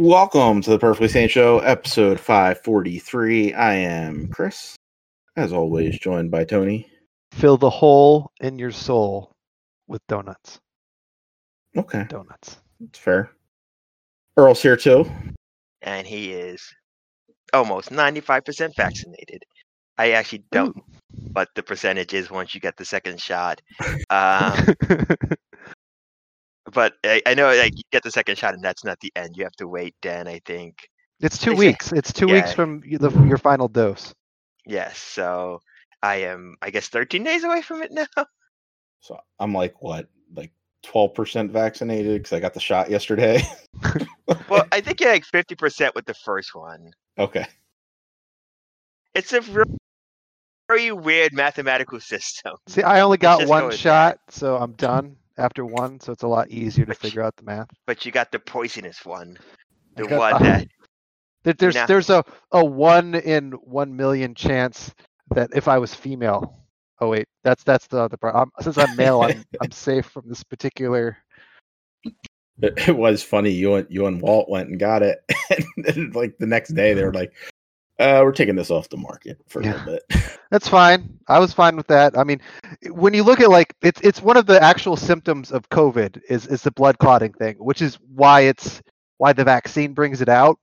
Welcome to the Perfectly Sane Show, episode 543. I am Chris, as always, joined by Tony. Fill the hole in your soul with donuts. Okay. Donuts. That's fair. Earl's here too. And he is almost 95% vaccinated. I actually don't know what the percentage is once you get the second shot. But I know like you get the second shot and that's not the end. You have to wait, Dan, I think. It's 2 weeks. It's 2 weeks from your final dose. Yes, so I am, I guess, 13 days away from it now. So I'm like 12% vaccinated because I got the shot yesterday. Well, I think you're like 50% with the first one. Okay. It's a very weird mathematical system. See, I only got just one go with shot, so I'm done after one, so it's a lot easier to figure out the math. But you got the poisonous one. The I got- one that... There's a 1 in 1 million chance that if I was female. Oh wait, that's the other part. Since I'm male, I'm safe from this particular. It was funny. You and Walt went and got it, and then, like the next day they were like, "We're taking this off the market for a little bit." That's fine. I was fine with that. I mean, when you look at it's one of the actual symptoms of COVID is the blood clotting thing, which is why the vaccine brings it out.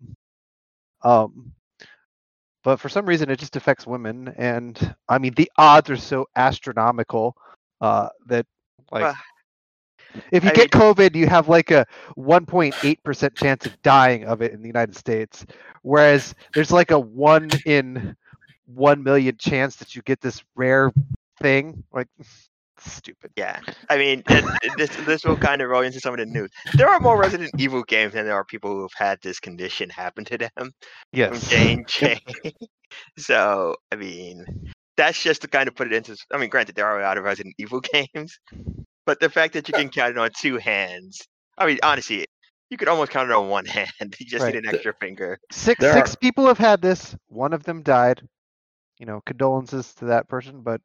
But for some reason it just affects women, and I mean the odds are so astronomical that if you get COVID, you have like a 1.8% chance of dying of it in the United States, whereas there's like a 1 in 1 million chance that you get this rare thing. Like, stupid. Yeah, I mean, this will kind of roll into some of the news. There are more Resident Evil games than there are people who have had this condition happen to them. Yes. From J&J. So, I mean, that's just to kind of put it into... I mean, granted, there are a lot of Resident Evil games, but the fact that you can count it on 2 hands... I mean, honestly, you could almost count it on 1 hand. You just need an extra finger. Six people have had this. 1 of them died. You know, condolences to that person, but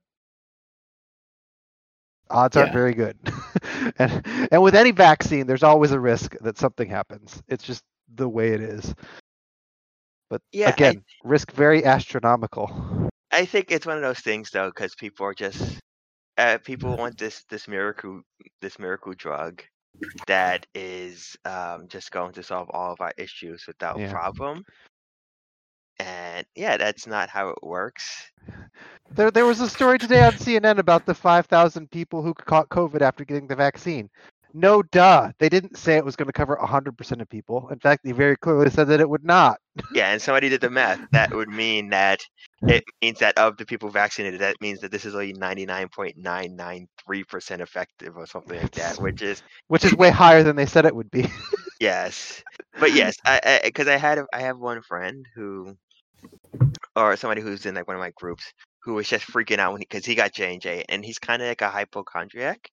odds aren't very good. and with any vaccine, there's always a risk that something happens. It's just the way it is. But again, risk very astronomical. I think it's one of those things though, because people are just people want this miracle drug that is just going to solve all of our issues without problem. And that's not how it works. There was a story today on CNN about the 5,000 people who caught COVID after getting the vaccine. No, duh. They didn't say it was going to cover 100% of people. In fact, they very clearly said that it would not. Yeah, and somebody did the math. That would mean that it means that of the people vaccinated, that means that this is only 99.993% effective or something like that, which is way higher than they said it would be. Yes, but yes, because I have one friend who, or somebody who's in like one of my groups, who was just freaking out because he got J&J, and he's kind of like a hypochondriac.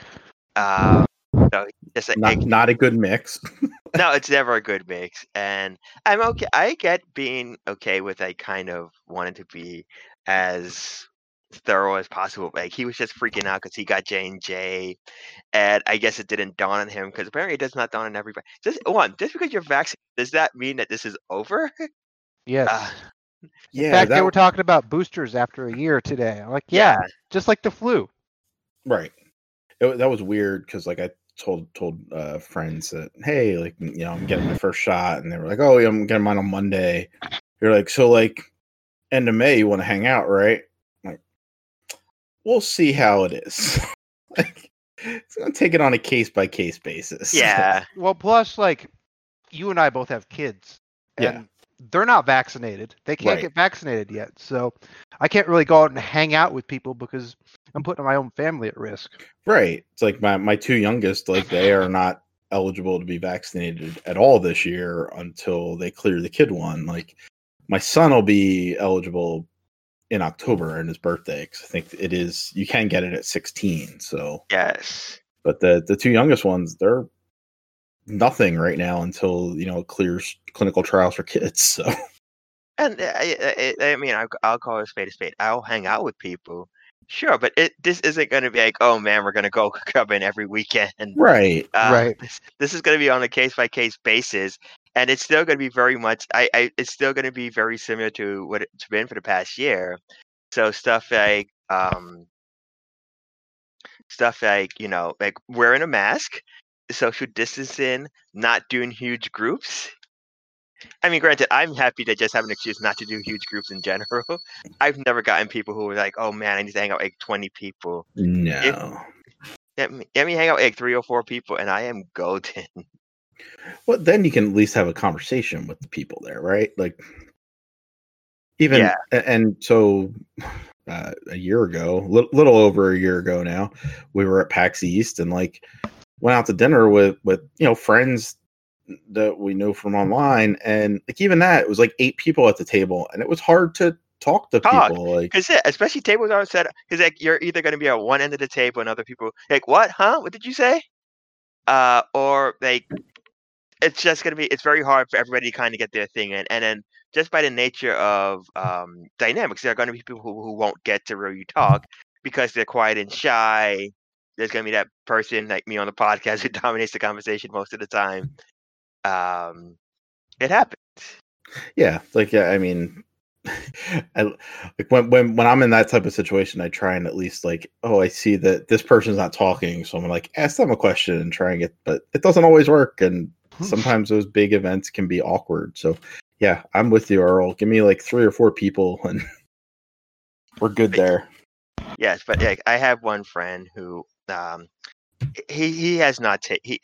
So just not a good mix. No, it's never a good mix, and I'm okay. I get being okay with like kind of wanting to be as thorough as possible. Like he was just freaking out because he got J&J, and I guess it didn't dawn on him because apparently it does not dawn on everybody. Just because you're vaccinated, does that mean that this is over? Yes. In fact, they were talking about boosters after a year today. I'm like, just like the flu. Right. That was weird because like I told friends that, hey, like, you know, I'm getting my first shot, and they were like, oh yeah, I'm getting mine on Monday. You're like, so like end of May you want to hang out, right? I'm like, we'll see how it is. Like, it's gonna take it on a case by case basis. Yeah. Well, plus like you and I both have kids. And they're not vaccinated. They can't get vaccinated yet. So I can't really go out and hang out with people because I'm putting my own family at risk. Right. It's like my 2 youngest, like they are not eligible to be vaccinated at all this year until they clear the kid one. Like my son will be eligible in October on his birthday, because I think it is, you can get it at 16. So yes. But the 2 youngest ones, they're nothing right now until, you know, it clears clinical trials for kids. So, and I mean, I'll call it a spade a spade. I'll hang out with people, Sure, but this isn't going to be like, oh man, we're going to go clubbing every weekend. Right. Right. This is going to be on a case by case basis, and it's still going to be very much. It's still going to be very similar to what it's been for the past year. So stuff like like wearing a mask, social distancing, not doing huge groups. I mean, granted, I'm happy to just have an excuse not to do huge groups in general. I've never gotten people who were like, "Oh man, I need to hang out with like 20 people." No. Let me hang out with like 3 or 4 people, and I am golden. Well, then you can at least have a conversation with the people there, right? Like, even Yeah. and so a year ago, little over a year ago now, we were at PAX East and like went out to dinner with friends that we know from online, and like even that, it was like 8 people at the table, and it was hard to talk to people, like because especially tables aren't set because like you're either going to be at one end of the table and other people like what, huh? What did you say? Or like it's just going to be it's very hard for everybody to kind of get their thing in, and then just by the nature of dynamics, there are going to be people who won't get to really talk because they're quiet and shy. There's going to be that person like me on the podcast who dominates the conversation most of the time. It happens. Yeah, like I mean, like when I'm in that type of situation, I try and at least like, oh, I see that this person's not talking, so I'm like ask them a question and try and get, but it doesn't always work, and sometimes those big events can be awkward. So yeah, I'm with you, Earl. Give me like 3 or 4 people, and we're good there. Yes, but like I have one friend who he has not taken.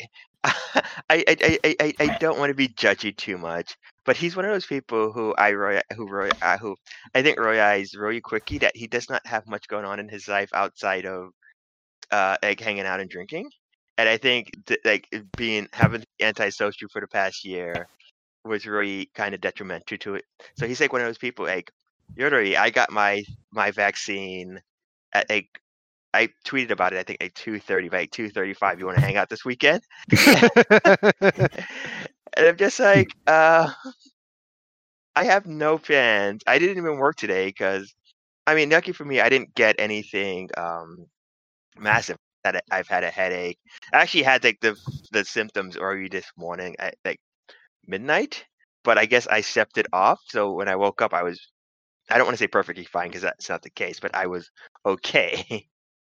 I don't want to be judgy too much, but he's one of those people who I think Roy is really quickie that he does not have much going on in his life outside of like hanging out and drinking, and I think like having antisocial for the past year was really kind of detrimental to it. So he's like one of those people like, Yuri, I got my vaccine at like. I tweeted about it. I think like 2:30, like 2:35. You want to hang out this weekend? And I'm just like, I have no plans. I didn't even work today because, I mean, lucky for me, I didn't get anything massive. That I've had a headache. I actually had like the symptoms early this morning at like midnight, but I guess I slept it off. So when I woke up, I don't want to say perfectly fine because that's not the case, but I was okay.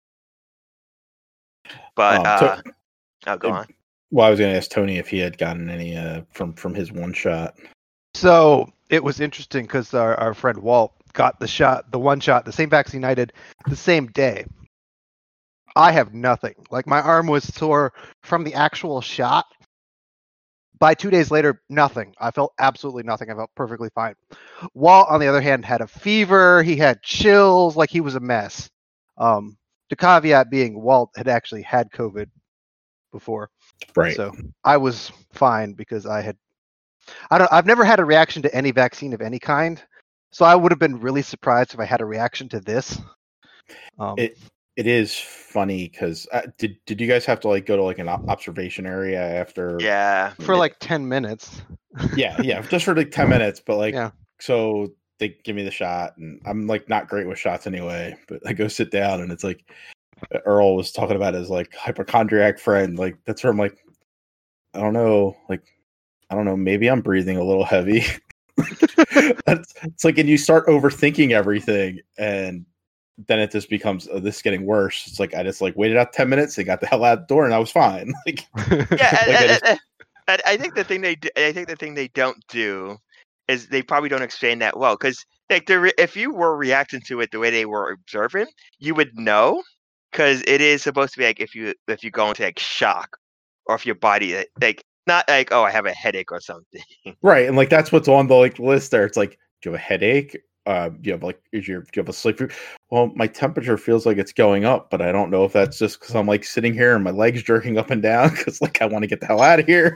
But go on. Well, I was going to ask Tony if he had gotten any from his one shot. So it was interesting because our friend Walt got the one shot, the same vaccine I did, the same day. I have nothing. Like my arm was sore from the actual shot. By 2 days later, nothing. I felt absolutely nothing. I felt perfectly fine. Walt, on the other hand, had a fever. He had chills, like he was a mess. The caveat being Walt had actually had COVID before. Right. So I was fine because I've never had a reaction to any vaccine of any kind. So I would have been really surprised if I had a reaction to this. It is funny because did you guys have to like go to like an observation area after? Yeah, for like 10 minutes. yeah, just for like 10 minutes. But like, so they give me the shot, and I'm like not great with shots anyway. But I go sit down, and it's like Earl was talking about his like hypochondriac friend. Like that's where I'm like, I don't know, maybe I'm breathing a little heavy. It's like, and you start overthinking everything, and then it just becomes this is getting worse. It's like I just like waited out 10 minutes, they got the hell out the door, and I was fine. Like, yeah, I think the thing they don't do is they probably don't explain that well, because like if you were reacting to it the way they were observing, you would know, because it is supposed to be like if you go into like shock, or if your body like not like, oh, I have a headache or something. Right, and like that's what's on the like list there. It's like, do you have a headache? Do you have a sleep? Well, my temperature feels like it's going up, but I don't know if that's just because I'm like sitting here and my legs jerking up and down because like I want to get the hell out of here.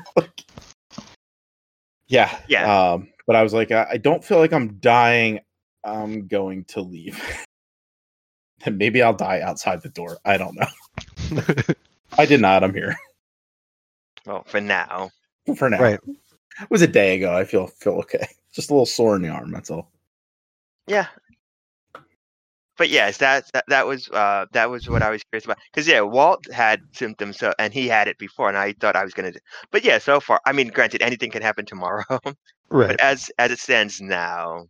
Yeah. But I was like, I don't feel like I'm dying. I'm going to leave. And maybe I'll die outside the door. I don't know. I did not. I'm here. Well, for now. Right. It was a day ago. I feel okay. Just a little sore in the arm. That's all. Yeah. But yes, that was what I was curious about. Because Walt had symptoms, and he had it before, and I thought I was gonna. But yeah, so far, I mean, granted, anything can happen tomorrow. Right. But as it stands now,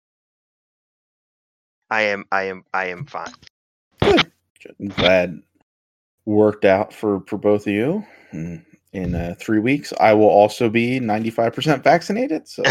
I am fine. Good. I'm glad worked out for both of you. In 3 weeks, I will also be 95% vaccinated. So,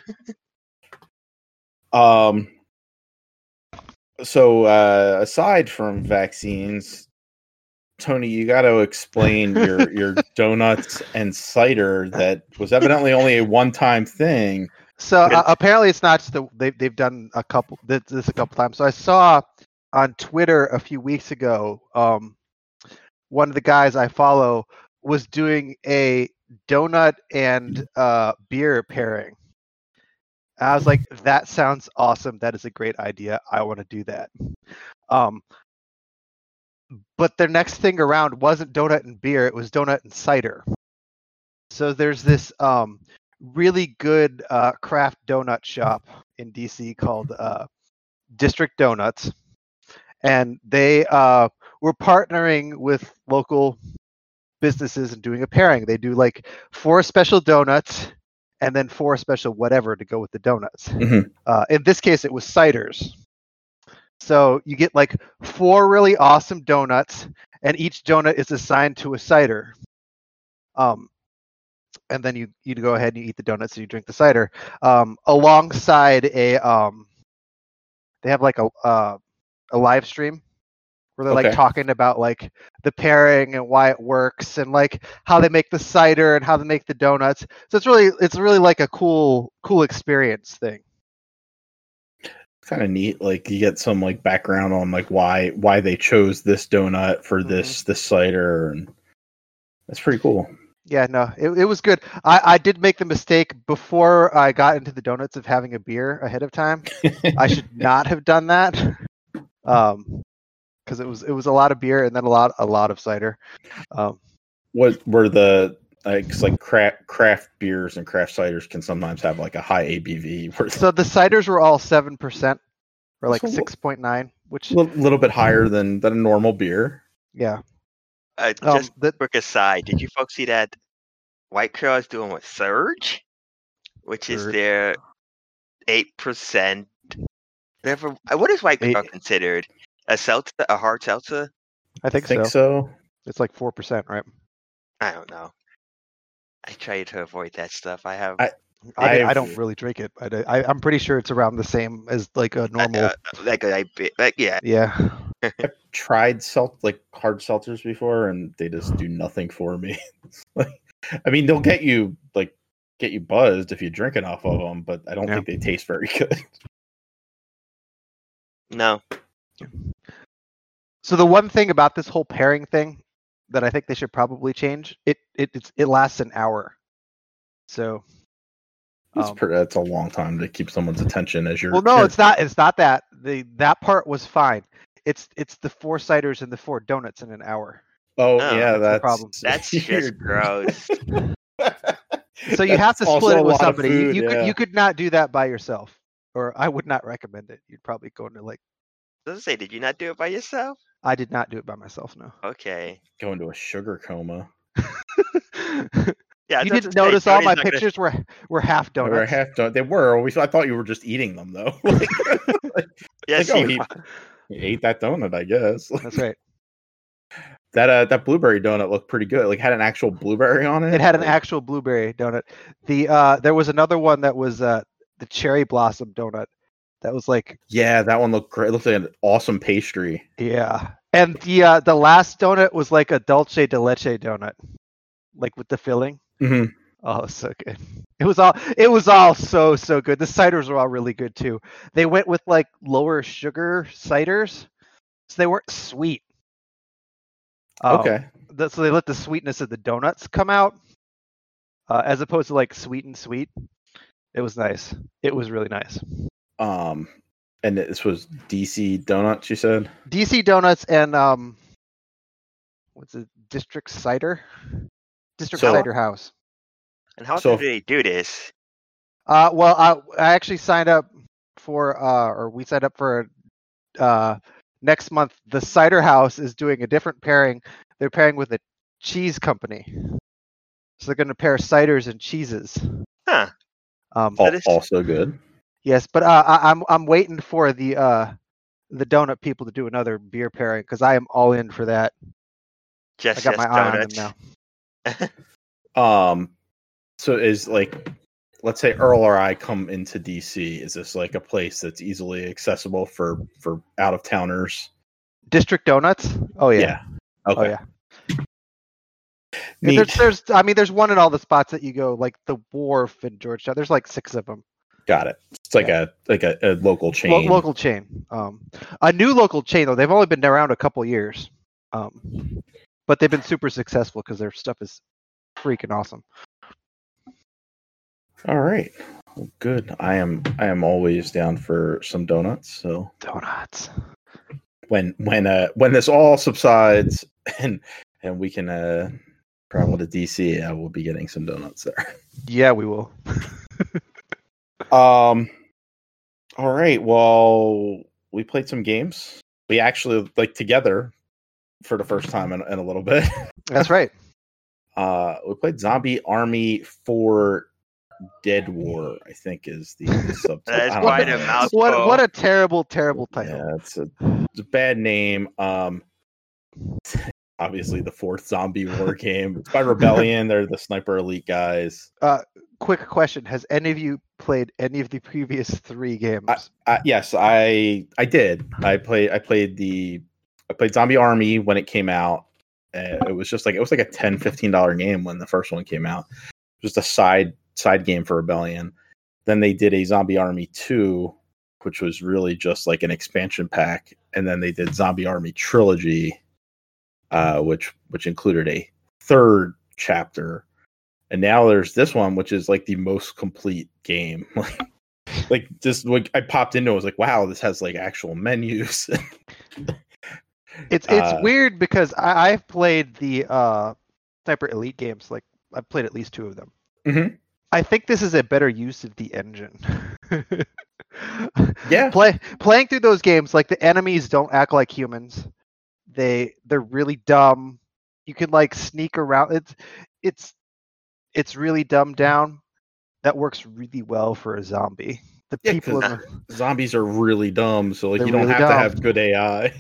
aside from vaccines, Tony, you got to explain your donuts and cider that was evidently only a one-time thing. So apparently, it's not just they've done a couple times. So I saw on Twitter a few weeks ago, one of the guys I follow was doing a donut and beer pairing. I was like, that sounds awesome. That is a great idea. I want to do that. But their next thing around wasn't donut and beer. It was donut and cider. So there's this really good craft donut shop in DC called District Donuts. And they were partnering with local businesses and doing a pairing. They do like 4 special donuts and then 4 special whatever to go with the donuts. Mm-hmm. In this case, it was ciders. So you get like 4 really awesome donuts, and each donut is assigned to a cider. And then you go ahead and you eat the donuts and you drink the cider. Alongside they have like a live stream where they're like talking about like the pairing and why it works and like how they make the cider and how they make the donuts. So it's really like a cool experience thing. It's kind of neat. Like you get some like background on like why they chose this donut for this cider, and that's pretty cool. Yeah, no, it was good. I did make the mistake before I got into the donuts of having a beer ahead of time. I should not have done that. Because it was a lot of beer and then a lot of cider. What were the like craft beers and craft ciders can sometimes have like a high ABV? So the ciders were all 7% or like 6.9, which a little bit higher than a normal beer. Yeah. Just quick aside, did you folks see that White Claw is doing with Surge, which is their 8%? Whatever. What is White Claw considered? A seltzer, a hard seltzer? I think so. It's like 4%, right? I don't know. I try to avoid that stuff. I don't really drink it. I'm pretty sure it's around the same as like a normal. Yeah. I've tried hard seltzers before, and they just do nothing for me. I mean, they'll get you buzzed if you drink enough of them, but I don't think they taste very good. No. So the one thing about this whole pairing thing that I think they should probably change, it lasts an hour. So that's a long time to keep someone's attention as you're. Well, no, it's not. It's not that. That part was fine. It's the 4 ciders and the 4 donuts in an hour. Oh yeah, that's the problem. That's just gross. So you have to split it with somebody. You could not do that by yourself, or I would not recommend it. You'd probably go into like. Does it say? Did you not do it by yourself? I did not do it by myself. No. Okay. Go into a sugar coma. Yeah, you didn't notice all my pictures were half donuts. They were half donuts. They were. I thought you were just eating them though. Yes, he ate that donut, I guess. That's right. That blueberry donut looked pretty good. Like had an actual blueberry on it. It had an actual blueberry donut. There was another one that was the cherry blossom donut. That was like that one looked great. It looked like an awesome pastry. Yeah, and the last donut was like a dulce de leche donut, like with the filling. Mm-hmm. Oh, so good. It was all so good. The ciders were all really good too. They went with like lower sugar ciders, so they weren't sweet. Okay. So they let the sweetness of the donuts come out, as opposed to like sweet and sweet. It was nice. It was really nice. And this was DC Donuts, you said? DC Donuts and what's it? District Cider House. And how do they do this? Well, I actually signed up for, or we signed up for next month the Cider House is doing a different pairing. They're pairing with a cheese company, so they're going to pair ciders and cheeses. Huh. Also good. Yes, but I'm waiting for the donut people to do another beer pairing because I am all in for that. I got my eye on them now. So is like, let's say Earl or I come into DC. Is this like a place that's easily accessible for out of towners? District Donuts? Oh yeah. Okay. Oh yeah. There's one in all the spots that you go, like the Wharf in Georgetown. There's like 6 of them. Got it. It's like a local chain. Local chain. A new local chain though. They've only been around a couple years, but they've been super successful because their stuff is freaking awesome. All right. Well, good. I am always down for some donuts. So donuts. When this all subsides and we can travel to DC, I will be getting some donuts there. Yeah, we will. All right. Well, we played some games. We actually together for the first time in a little bit. That's right. We played Zombie Army 4 Dead War, I think is the subtitle. That is quite a mouthful. What a terrible title. Yeah, it's a bad name. Obviously the 4th zombie war game. It's by Rebellion. They're the Sniper Elite guys. Quick question: has any of you played any of the previous 3 games? Yes, I did. I played Zombie Army when it came out. It was like a $10-15 game when the first one came out. Just a side game for Rebellion. Then they did a Zombie Army 2, which was really just like an expansion pack, and then they did Zombie Army Trilogy, which included a 3rd chapter. And now there's this one, which is like the most complete game. like just like I popped into it, I was like, wow, this has like actual menus. It's weird because I've played the Sniper Elite games. Like I've played at least 2 of them. Mm-hmm. I think this is a better use of the engine. Yeah. Playing through those games, like the enemies don't act like humans. They're really dumb. You can like sneak around. It's really dumbed down. That works really well for a zombie. The people zombies are really dumb, so like you don't really have to have good AI.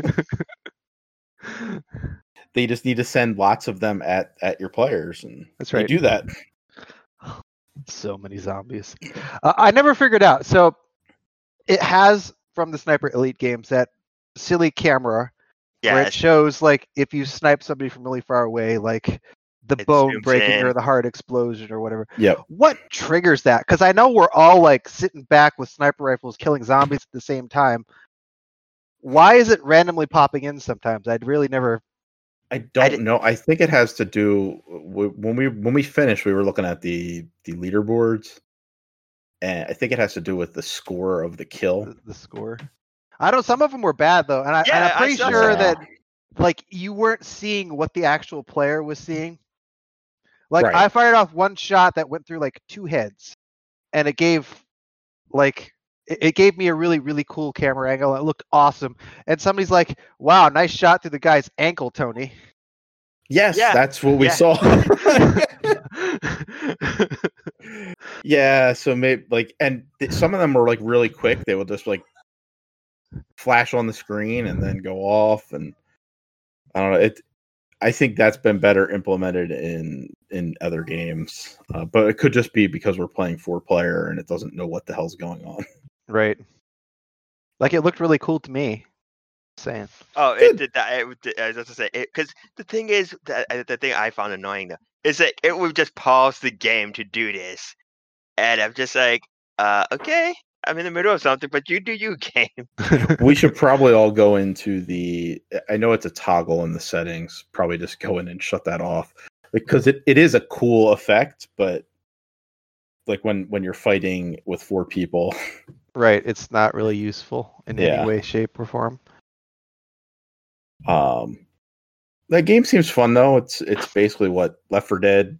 They just need to send lots of them at your players, and that's right. You do that. So many zombies. I never figured out. So it has from the Sniper Elite games that silly camera where it shows like if you snipe somebody from really far away, like the bone breaking or the heart explosion or whatever. Yep. What triggers that? Because I know we're all like sitting back with sniper rifles killing zombies at the same time. Why is it randomly popping in sometimes? I'd really never. I don't know. I think it has to do when we finished. We were looking at the leaderboards, and I think it has to do with the score of the kill. The score. I don't. Some of them were bad though, and I'm pretty sure that like you weren't seeing what the actual player was seeing. Like I fired off one shot that went through like 2 heads, and it gave me a really, really cool camera angle. It looked awesome. And somebody's like, wow, nice shot through the guy's ankle, Tony. Yes, that's what we saw. Yeah, so maybe some of them were like really quick. They would just like flash on the screen and then go off. And I don't know. I think that's been better implemented in other games. But it could just be because we're playing 4-player and it doesn't know what the hell's going on. Right. Like it looked really cool to me. Saying. Oh, it did that. I was just to say because the thing is the thing I found annoying though is that it would just pause the game to do this, and I'm just like, okay, I'm in the middle of something, but you do you, game. We should probably all go into I know it's a toggle in the settings. Probably just go in and shut that off because it is a cool effect, but like when you're fighting with 4 people. Right, it's not really useful in any way, shape, or form. That game seems fun though. It's basically what Left 4 Dead,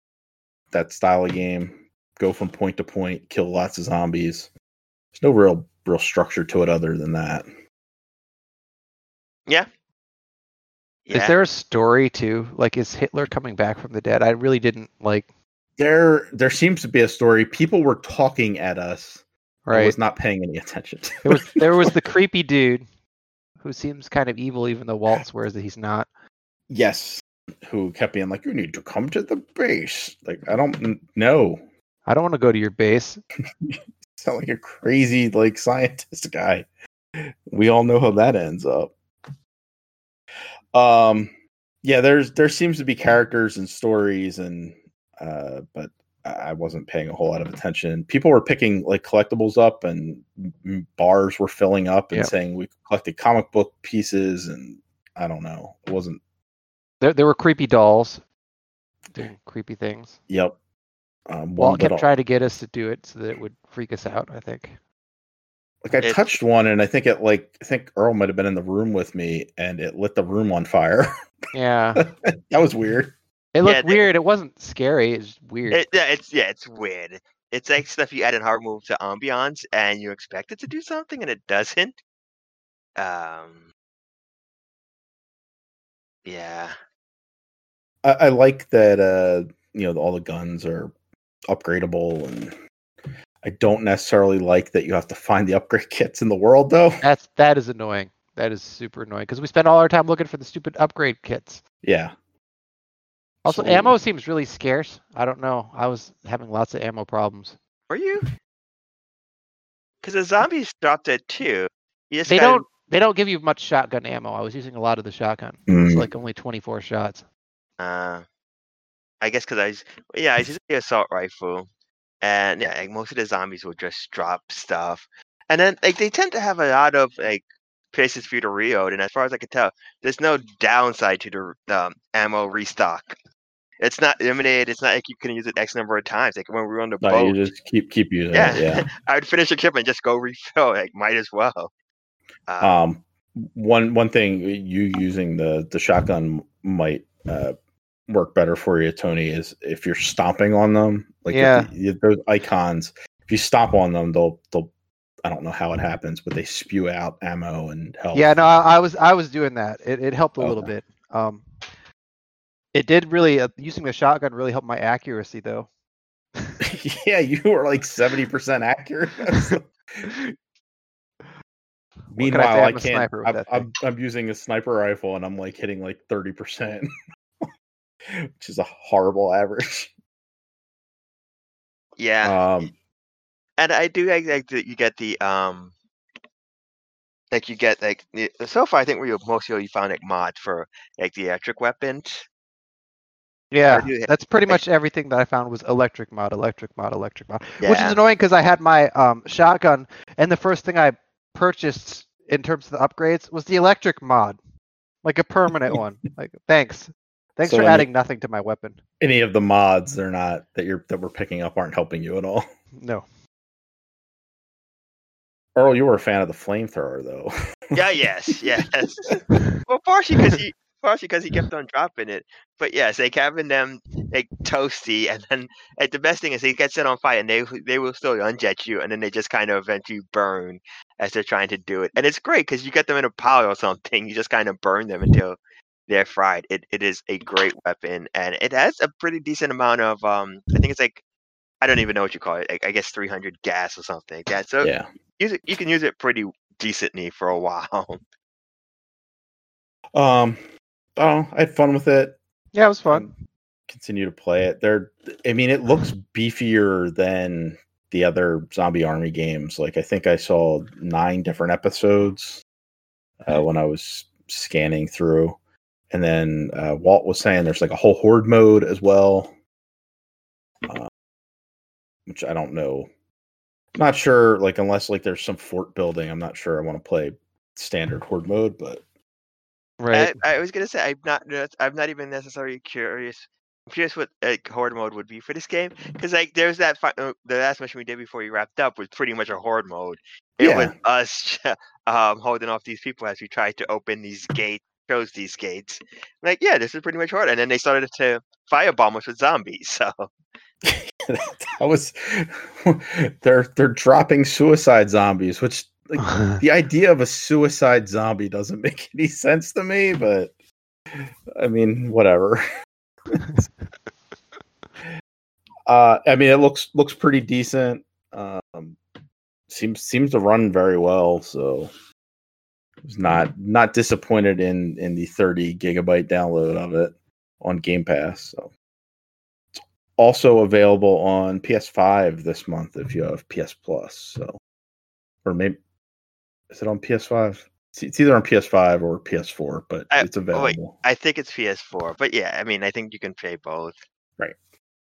that style of game. Go from point to point, kill lots of zombies. There's no real real structure to it other than that. Yeah. Is there a story too? Like, is Hitler coming back from the dead? I really didn't like. There seems to be a story. People were talking at us. Right. I was not paying any attention. There was the creepy dude who seems kind of evil, even though Walt swears that he's not. Yes, who kept being like, "You need to come to the base." Like, I don't know. I don't want to go to your base. Sound like a crazy like scientist guy. We all know how that ends up. Yeah, there seems to be characters and stories, and but I wasn't paying a whole lot of attention. People were picking like collectibles up, and bars were filling up and saying we collected comic book pieces, and I don't know. It wasn't. There were creepy dolls doing creepy things. Yep. Walt kept trying to get us to do it so that it would freak us out, I think. Like I touched one, and I think Earl might have been in the room with me, and it lit the room on fire. Yeah. That was weird. It looked weird. It wasn't scary. It's weird. It's weird. It's like stuff you add in hard move to ambiance, and you expect it to do something, and it doesn't. Yeah. I like that. All the guns are upgradable, and I don't necessarily like that you have to find the upgrade kits in the world, though. That is annoying. That is super annoying because we spend all our time looking for the stupid upgrade kits. Yeah. Also, ammo seems really scarce. I don't know. I was having lots of ammo problems. Were you? Because the zombies dropped it too. They don't give you much shotgun ammo. I was using a lot of the shotgun. It's like only 24 shots. I guess because I was using the assault rifle, and yeah, like most of the zombies will just drop stuff, and then like they tend to have a lot of like places for you to reload, and as far as I could tell, there's no downside to the ammo restock. It's not limited. It's not like you can use it X number of times. Like when we were on the boat, you just keep using it. Yeah, I would finish a clip and just go refill. Like might as well. One thing you using the shotgun might work better for you, Tony, is if you're stomping on them. Like those icons, if you stomp on them, they'll I don't know how it happens, but they spew out ammo and health. Yeah, no, I was doing that. It helped a little bit. It did really using the shotgun really helped my accuracy though. Yeah, you were like 70% accurate. Meanwhile, I can't. I'm using a sniper rifle and I'm like hitting like 30%, which is a horrible average. Yeah. And I do like that you get the so far I think we mostly found like mods for like the electric weapons. Yeah, that's pretty much everything that I found was electric mod, yeah. Which is annoying because I had my shotgun, and the first thing I purchased in terms of the upgrades was the electric mod, like a permanent one. Like, thanks for adding nothing to my weapon. Any of the mods that we're picking up aren't helping you at all. No. Earl, you were a fan of the flamethrower, though. Yes. Well, partially because he kept on dropping it. But yes, like having them like toasty, and then like the best thing is he gets it on fire, and they will still unjet you, and then they just kind of eventually burn as they're trying to do it. And it's great because you get them in a pile or something, you just kind of burn them until they're fried. It is a great weapon, and it has a pretty decent amount of I think it's like I don't even know what you call it. Like, I guess 300 gas or something like that. So yeah, you can use it pretty decently for a while. I had fun with it. Yeah, it was fun. Continue to play it. It looks beefier than the other Zombie Army games. Like I think I saw 9 different episodes when I was scanning through, and then Walt was saying there's like a whole horde mode as well, which I don't know. I'm not sure. Like unless like there's some fort building, I'm not sure I want to play standard horde mode, but. Right. I was gonna say I'm not even necessarily curious. I'm curious what horde mode would be for this game, because like there's that the last mission we did before you wrapped up was pretty much a horde mode. It was us holding off these people as we tried to open these gates, close these gates. Like yeah, this is pretty much horde, and then they started to firebomb us with zombies. So that was they're dropping suicide zombies, which like the idea of a suicide zombie doesn't make any sense to me, but I mean, whatever. I mean, it looks pretty decent. Seems to run very well, so I was not disappointed in the 30 gigabyte download of it on Game Pass. So it's also available on PS5 this month if you have PS Plus. So, or maybe is it on PS5? It's either on PS5 or PS4, but it's available. I think it's PS4, but yeah, I mean, I think you can play both. Right.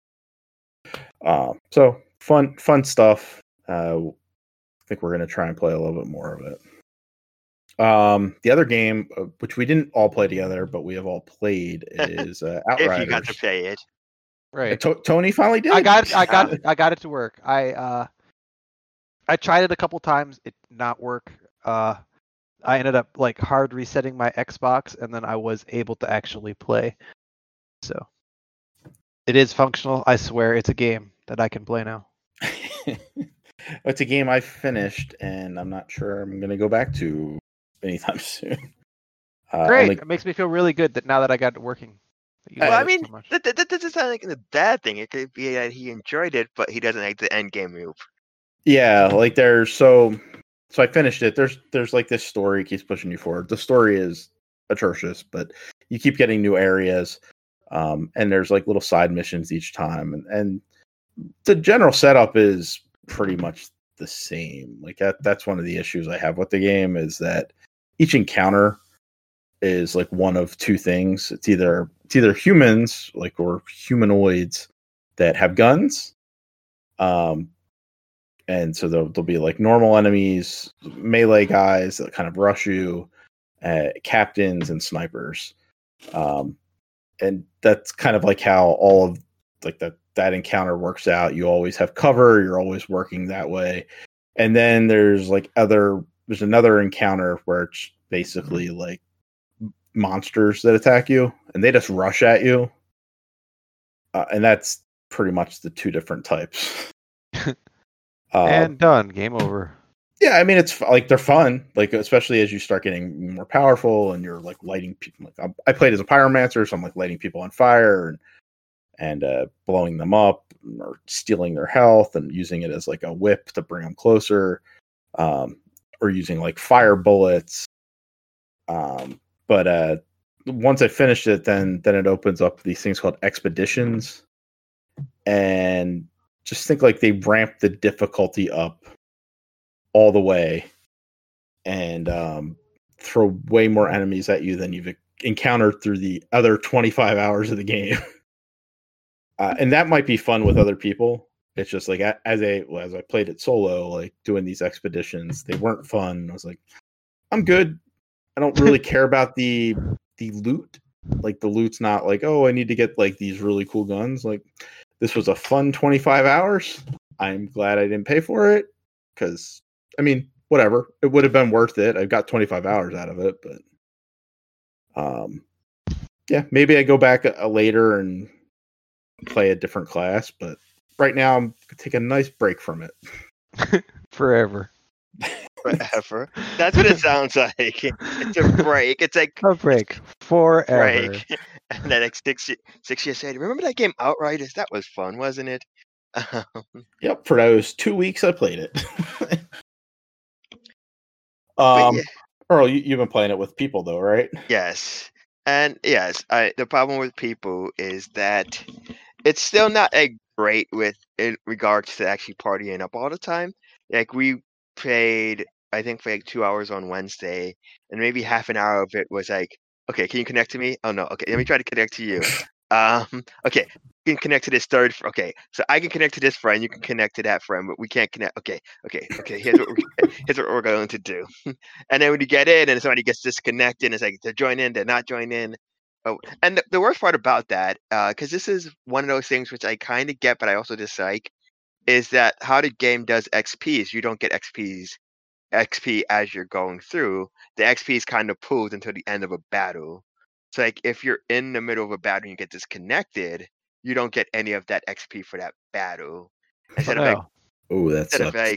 So fun stuff. I think we're gonna try and play a little bit more of it. The other game, which we didn't all play together, but we have all played, is Outriders. If you got to play it, right? Tony finally did. I got it to work. I tried it a couple times. It did not work. I ended up like hard resetting my Xbox, and then I was able to actually play. So it is functional. I swear, it's a game that I can play now. It's a game I finished, and I'm not sure I'm going to go back to anytime soon. Great. It makes me feel really good that now that I got it working. Well, I mean, that doesn't sound like a bad thing. It could be that he enjoyed it, but he doesn't like the end game move. Yeah, like there's so I finished it. There's like this story keeps pushing you forward. The story is atrocious, but you keep getting new areas, and there's like little side missions each time, and the general setup is pretty much the same. Like that's one of the issues I have with the game is that each encounter is like one of two things. It's either humans like or humanoids that have guns, and so there'll be like normal enemies, melee guys that kind of rush you, captains and snipers, and that's kind of like how all of like that encounter works out. You always have cover. You're always working that way. And then there's another encounter where it's basically like monsters that attack you and they just rush at you. And that's pretty much the two different types. And done. Game over. Yeah, I mean, it's like they're fun, like especially as you start getting more powerful and you're like lighting people. Like I played as a pyromancer, so I'm like lighting people on fire and blowing them up or stealing their health and using it as like a whip to bring them closer, or using like fire bullets. But once I finished it, then it opens up these things called expeditions, and just think like they ramp the difficulty up all the way and throw way more enemies at you than you've encountered through the other 25 hours of the game. And that might be fun with other people. It's just like as I played it solo, like doing these expeditions, they weren't fun. I was like, I'm good. I don't really care about the loot. Like the loot's not like, oh, I need to get like these really cool guns. Like this was a fun 25 hours. I'm glad I didn't pay for it because I mean, whatever. It would have been worth it. I got 25 hours out of it, but yeah, maybe I go back later and play a different class, but right now I'm gonna take a nice break from it. Forever. That's what it sounds like. It's a break. It's like a break forever. Break. And then like 6 years later, remember that game Outriders? That was fun, wasn't it? Yep, for those 2 weeks I played it. Yeah. Earl, you've been playing it with people though, right? Yes. And yes, the problem with people is that it's still not great in regards to actually partying up all the time. Like we played, I think for like 2 hours on Wednesday, and maybe half an hour of it was like, okay, can you connect to me? Oh no, okay, let me try to connect to you. Okay, you can connect to this third. Okay, so I can connect to this friend, you can connect to that friend, but we can't connect. Okay. Here's what we're going to do. And then when you get in and somebody gets disconnected, it's like they're joining, they're not joining. Oh, and the worst part about that, because this is one of those things which I kind of get, but I also dislike, is that how the game does XP is you don't get XP as you're going through. The XP is kind of pulled until the end of a battle. So like if you're in the middle of a battle and you get disconnected, you don't get any of that XP for that battle. Instead of like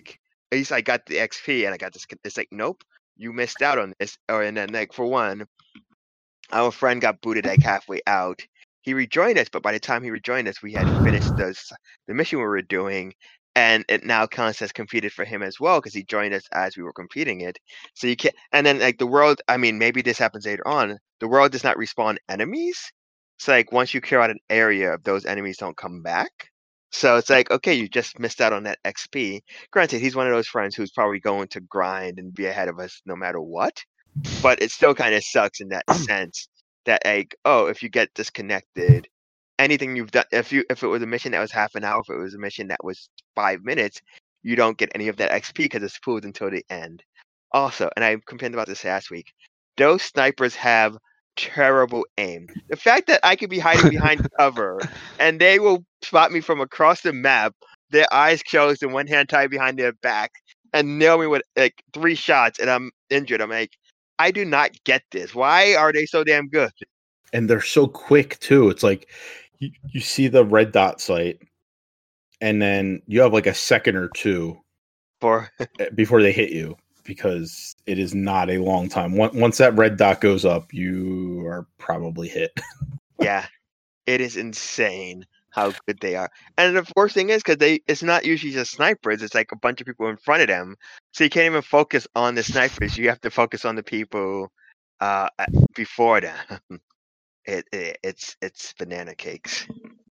at least I got the XP and I got this. It's like, nope, you missed out on this. And then like for one, our friend got booted like halfway out. He rejoined us, but by the time he rejoined us, we had finished the mission we were doing, and it now counts as completed for him as well because he joined us as we were completing it. So you can't. And then like the world, I mean, maybe this happens later on. The world does not respawn enemies. So like once you clear out an area, those enemies don't come back. So it's like, okay, you just missed out on that XP. Granted, he's one of those friends who's probably going to grind and be ahead of us no matter what. But it still kind of sucks in that sense that like, oh, if you get disconnected, anything you've done, if it was a mission that was half an hour, if it was a mission that was 5 minutes, you don't get any of that XP because it's pooled until the end. Also, and I complained about this last week, those snipers have terrible aim. The fact that I could be hiding behind cover and they will spot me from across the map, their eyes closed and one hand tied behind their back, and nail me with like 3 shots and I'm injured. I'm like, I do not get this. Why are they so damn good? And they're so quick too. It's like you see the red dot sight, and then you have like a second or two before they hit you, because it is not a long time. Once that red dot goes up, you are probably hit. Yeah, it is insane how good they are. And the worst thing is because it's not usually just snipers. It's like a bunch of people in front of them. So you can't even focus on the snipers. You have to focus on the people before them. It's banana cakes.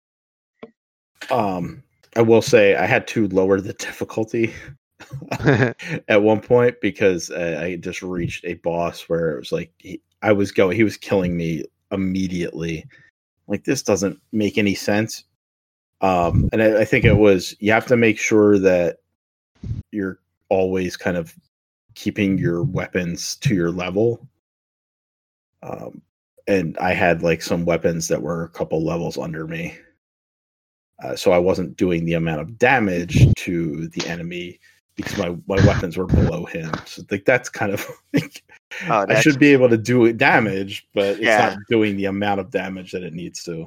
I will say I had to lower the difficulty at one point because I just reached a boss where it was like he was killing me immediately. Like, this doesn't make any sense. And I think it was, you have to make sure that you're always kind of keeping your weapons to your level. And I had like some weapons that were a couple levels under me. So I wasn't doing the amount of damage to the enemy because my weapons were below him. So like that's kind of like, I should be able to do damage, but it's not doing the amount of damage that it needs to.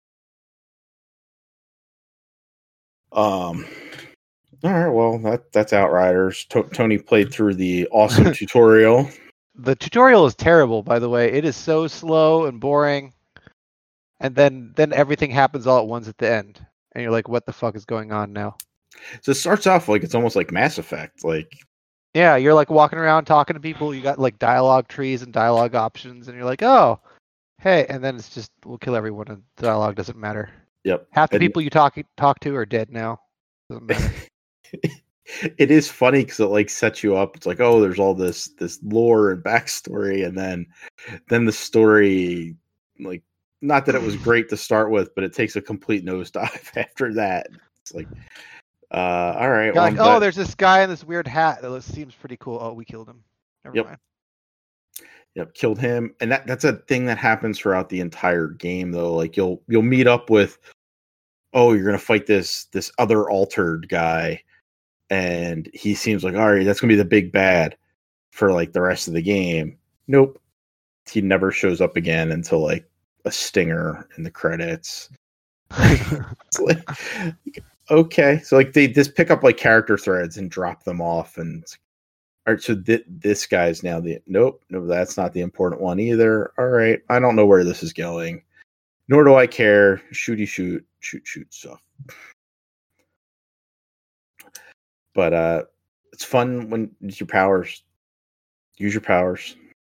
All right, well that's Outriders. Tony played through the awesome tutorial. The tutorial is terrible, by the way. It is so slow and boring, and then everything happens all at once at the end, and you're like, "What the fuck is going on now?" So it starts off like it's almost like Mass Effect, like. Yeah, you're like walking around talking to people. You got like dialogue trees and dialogue options, and you're like, "Oh, hey," and then it's just we'll kill everyone, and the dialogue doesn't matter. Yep. Half the people you talk to are dead now. Doesn't matter. It is funny because it like sets you up. It's like, oh, there's all this lore and backstory, and then the story, like, not that it was great to start with, but it takes a complete nosedive after that. It's like, all right. Well, like, oh, there's this guy in this weird hat that seems pretty cool. Oh, we killed him. Never mind. Yep, killed him. And that's a thing that happens throughout the entire game, though. Like you'll meet up with, oh, you're gonna fight this other altered guy, and he seems like, all right, that's gonna be the big bad for like the rest of the game. Nope, he never shows up again until like a stinger in the credits. It's like, okay, so like they just pick up like character threads and drop them off, and all right, so this guy's now no, that's not the important one either. All right, I don't know where this is going, nor do I care. Shoot stuff. But it's fun when it's your powers. Use your powers.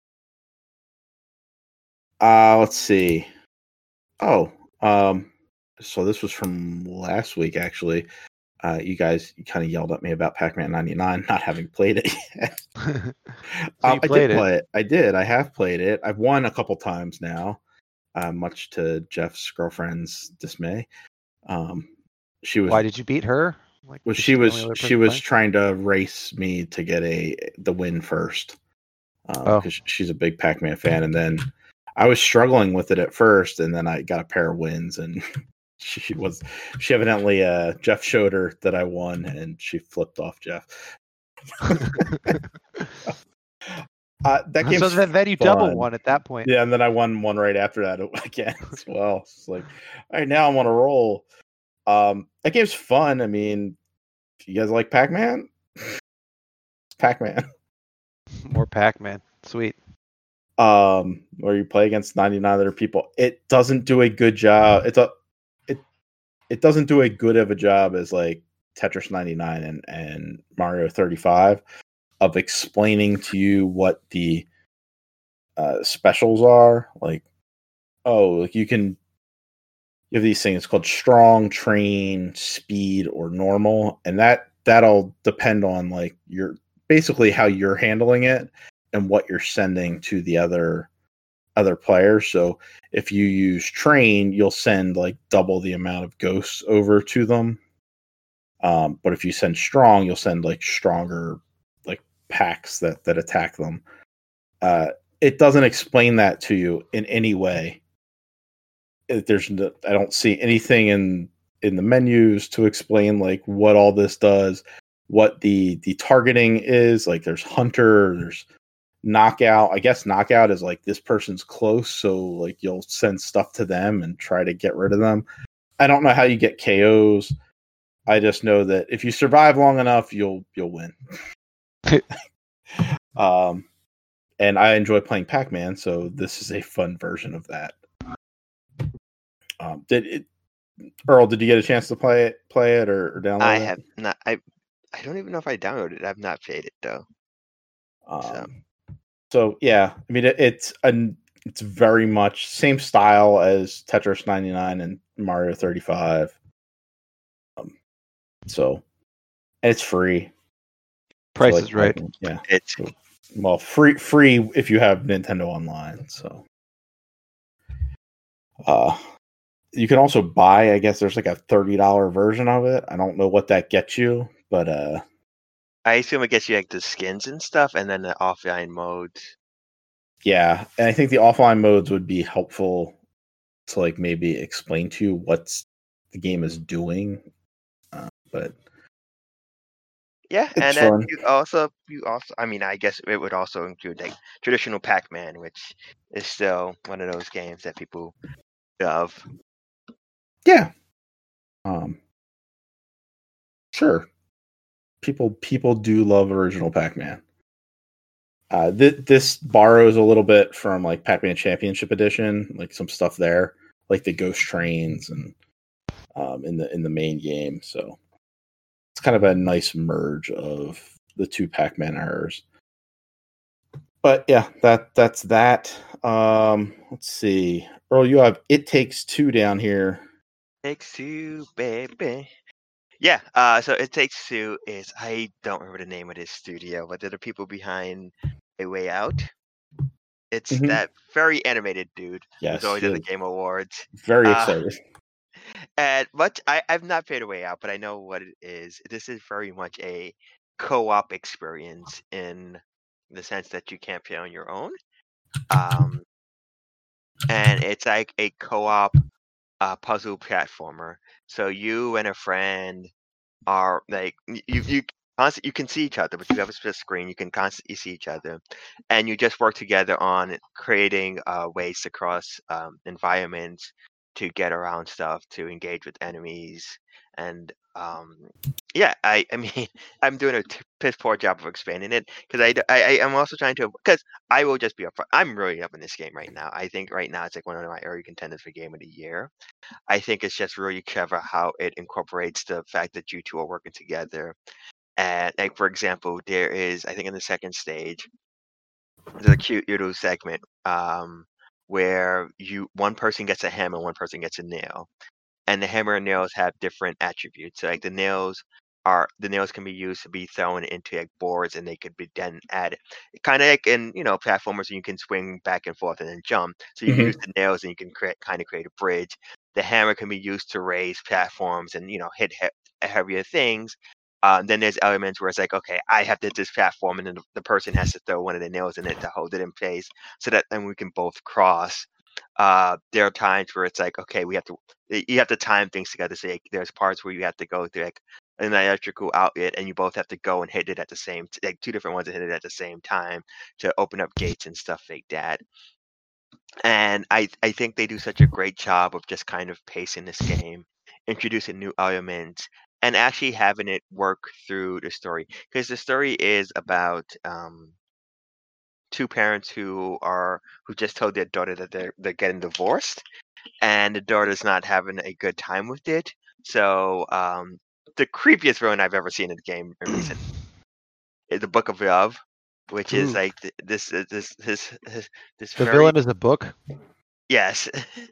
Let's see. Oh, so this was from last week, actually. You guys kind of yelled at me about Pac-Man 99 not having played it yet. I did play it. I did. I have played it. I've won a couple times now, much to Jeff's girlfriend's dismay. She was. Why did you beat her? Like, well, she was trying to race me to get the win first, because she's a big Pac-Man fan, and then I was struggling with it at first, and then I got a pair of wins, and she evidently Jeff showed her that I won, and she flipped off Jeff. That game. So then you double won at that point. Yeah, and then I won one right after that again as well. It's like, all right, now I'm on a roll. That game's fun. I mean, if you guys like Pac-Man, Pac-Man. More Pac-Man. Sweet. Where you play against 99 other people. It doesn't do a good job. It doesn't do a good of a job as like Tetris 99 and Mario 35 of explaining to you what the specials are. Like, like you have these things called strong, train, speed, or normal, and that'll depend on like basically how you're handling it and what you're sending to the other players. So if you use train, you'll send like double the amount of ghosts over to them. But if you send strong, you'll send like stronger like packs that attack them. It doesn't explain that to you in any way. I don't see anything in the menus to explain like what all this does, what the targeting is. Like there's hunter, there's knockout. I guess knockout is like this person's close, so like you'll send stuff to them and try to get rid of them. I don't know how you get KOs. I just know that if you survive long enough, you'll win. And I enjoy playing Pac-Man, so this is a fun version of that. Earl, did you get a chance to play it or download it? I have not. I don't even know if I downloaded it. I've not played it though. So yeah, I mean it's very much same style as Tetris 99 and Mario 35. So and it's free. Price so, like, is right. Yeah, it's well free if you have Nintendo Online. So you can also buy. I guess there's like a $30 version of it. I don't know what that gets you, but I assume it gets you like the skins and stuff, and then the offline modes. Yeah, and I think the offline modes would be helpful to like maybe explain to you what the game is doing. But yeah, it's and fun. then you also, I mean, I guess it would also include like traditional Pac-Man, which is still one of those games that people love. Yeah. Sure. People do love original Pac-Man. This borrows a little bit from like Pac-Man Championship Edition, like some stuff there, like the ghost trains and in the main game. So it's kind of a nice merge of the two Pac-Man eras. But yeah, that's that. Let's see. Earl, you have It Takes Two down here. Takes Two, baby. Yeah, so It Takes Two is, I don't remember the name of this studio, but they're the people behind A Way Out. It's that very animated dude who's always at the Game Awards. Very excited. And I've not played A Way Out, but I know what it is. This is very much a co-op experience in the sense that you can't play on your own. And it's like a co-op puzzle platformer. So you and a friend are like you can see each other, but you have a split screen. You can constantly see each other, and you just work together on creating ways to cross environments, to get around stuff, to engage with enemies, and yeah, I mean, I'm doing a piss poor job of explaining it because I am also trying to, because I will just be upfront. I'm really up in this game right now. I think right now it's like one of my early contenders for Game of the Year. I think it's just really clever how it incorporates the fact that you two are working together. And like, for example, there is, I think in the second stage, there's a cute little segment where one person gets a hammer, one person gets a nail, and the hammer and nails have different attributes. So like the nails can be used to be thrown into like boards, and they could be then added. Kind of like in platformers, you can swing back and forth and then jump. So you use the nails and you can create a bridge. The hammer can be used to raise platforms and hit heavier things. Then there's elements where it's like, okay, I have to hit this platform, and then the person has to throw one of the nails in it to hold it in place, so that then we can both cross. There are times where it's like, okay, you have to time things together. So there's parts where you have to go through like an electrical outlet, and you both have to go and hit it at the same, like two different ones, and hit it at the same time to open up gates and stuff like that. And I think they do such a great job of just kind of pacing this game, introducing new elements, and actually having it work through the story, because the story is about two parents who just told their daughter that they're getting divorced, and the daughter's not having a good time with it. So the creepiest villain I've ever seen in the game recently is the Book of Love, which is Ooh. like this The very villain is a book. yes.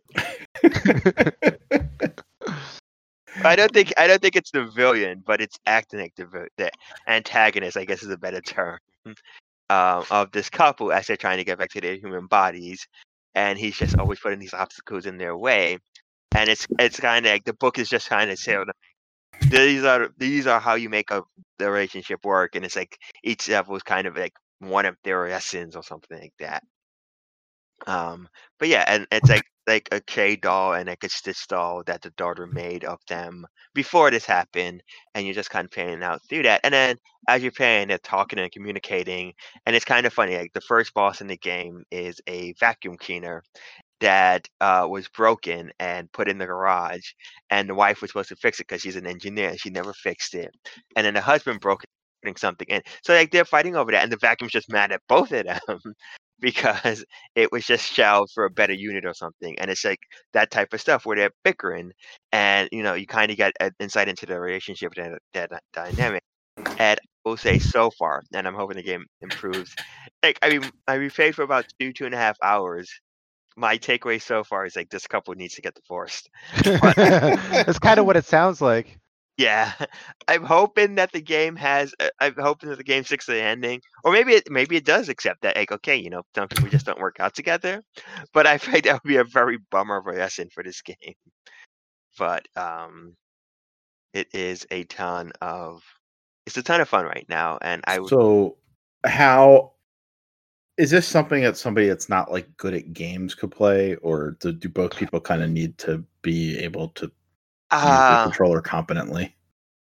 I don't think it's the villain, but it's acting like the antagonist, I guess, is a better term, of this couple as they're trying to get back to their human bodies, and he's just always putting these obstacles in their way. And it's kind of like the book is just kind of saying, these are how you make the relationship work, and it's like each level is kind of like one of their lessons or something like that. But yeah, and it's like a K doll and like a Stitch doll that the daughter made of them before this happened, and you're just kind of playing out through that. And then as you're playing, they're talking and communicating, and it's kind of funny. Like the first boss in the game is a vacuum cleaner that was broken and put in the garage, and the wife was supposed to fix it because she's an engineer and she never fixed it. And then the husband broke it putting something in. So like they're fighting over that, and the vacuum's just mad at both of them because it was just shelved for a better unit or something. And it's like that type of stuff where they're bickering, and you kind of get an insight into the relationship, that dynamic. And I will say so far, and I'm hoping the game improves. Like I mean, I replayed for about 2.5 hours. My takeaway so far is like this couple needs to get divorced. That's kind of what it sounds like. Yeah, I'm hoping that the game sticks to the ending, or maybe it does accept that. Like, okay, some people just don't work out together. But I think that would be a very bummer of a lesson for this game. But it is it's a ton of fun right now, and I would. So, how is this something that somebody that's not like good at games could play, or do both people kind of need to be able to use the controller competently?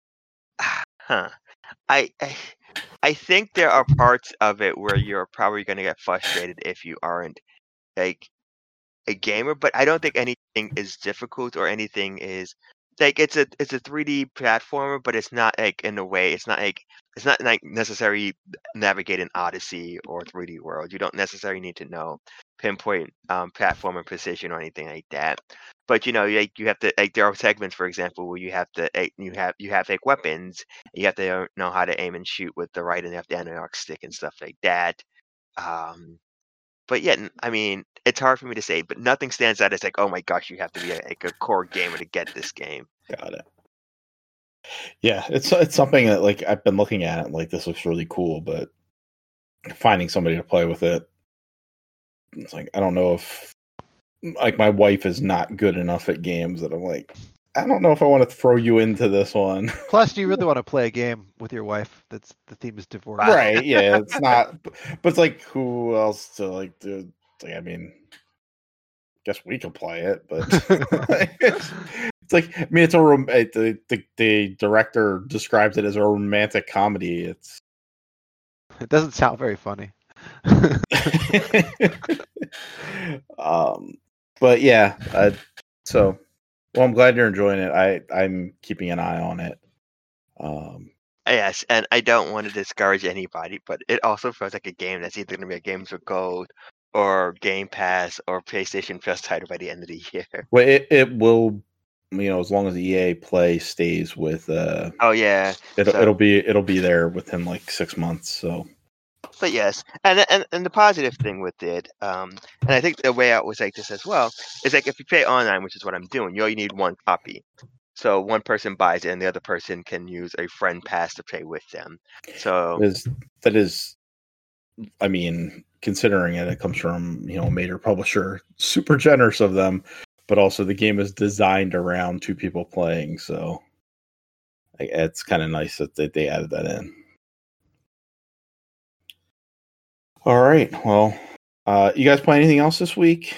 I think there are parts of it where you're probably going to get frustrated if you aren't like a gamer, but I don't think anything is difficult or anything is like it's a 3D platformer, but it's not like in a way it's not like necessarily navigating Odyssey or 3D World. You don't necessarily need to know pinpoint platform and precision or anything like that. But you have to there are segments, for example, where you have to you have like weapons. You have to know how to aim and shoot with the right and left analog stick and stuff like that. But yeah, I mean, it's hard for me to say, but nothing stands out as like, oh my gosh, you have to be a core gamer to get this game. Got it. Yeah, it's something that like I've been looking at it, like this looks really cool, but finding somebody to play with it, it's like I don't know if like my wife is not good enough at games that I'm like, I don't know if I want to throw you into this one. Plus, do you really want to play a game with your wife? That's the theme is divorce, right? Yeah, it's not, but it's like who else to like do? Like, I mean, guess we could play it, but it's like I mean, it's the director describes it as a romantic comedy. It doesn't sound very funny. But yeah, so well, I'm glad you're enjoying it. I'm keeping an eye on it. Yes, and I don't want to discourage anybody, but it also feels like a game that's either going to be a Games with Gold or Game Pass or PlayStation Plus title by the end of the year. Well, it will, as long as the EA Play stays with. Oh yeah, it'll be there within like 6 months. So. But yes, and the positive thing with it, and I think the way out was like this as well, is like if you play online, which is what I'm doing, you only need one copy. So one person buys it and the other person can use a friend pass to play with them. So that is, I mean, considering it comes from, a major publisher, super generous of them, but also the game is designed around two people playing. So it's kind of nice that they added that in. All right. Well, you guys play anything else this week?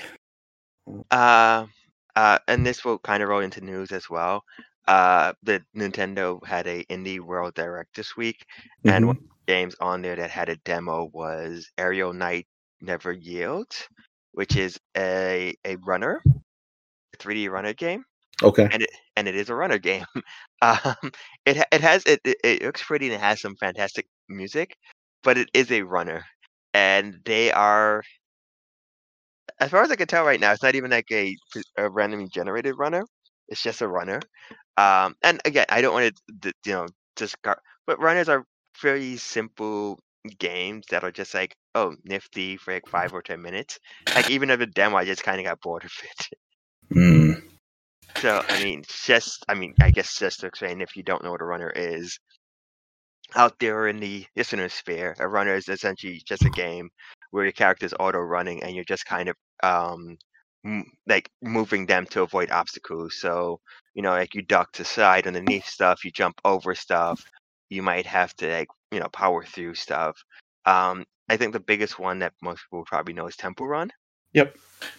And this will kind of roll into news as well. The Nintendo had a Indie World Direct this week, and one of the games on there that had a demo was Aerial Knight Never Yields, which is a 3D runner game. Okay. And it is a runner game. It looks pretty and it has some fantastic music, but it is a runner, and they are, as far as I can tell right now, it's not even like a randomly generated runner. It's just a runner. And again, I don't want to, but runners are very simple games that are just like, oh, nifty for like 5 or 10 minutes. Like even of a demo, I just kind of got bored of it. Mm. So I guess just to explain, if you don't know what a runner is, out there in the listener sphere, a runner is essentially just a game where your character is auto running and you're just kind of like moving them to avoid obstacles. So like you duck to side underneath stuff, you jump over stuff, you might have to like power through stuff. I think the biggest one that most people probably know is Temple Run. Yep.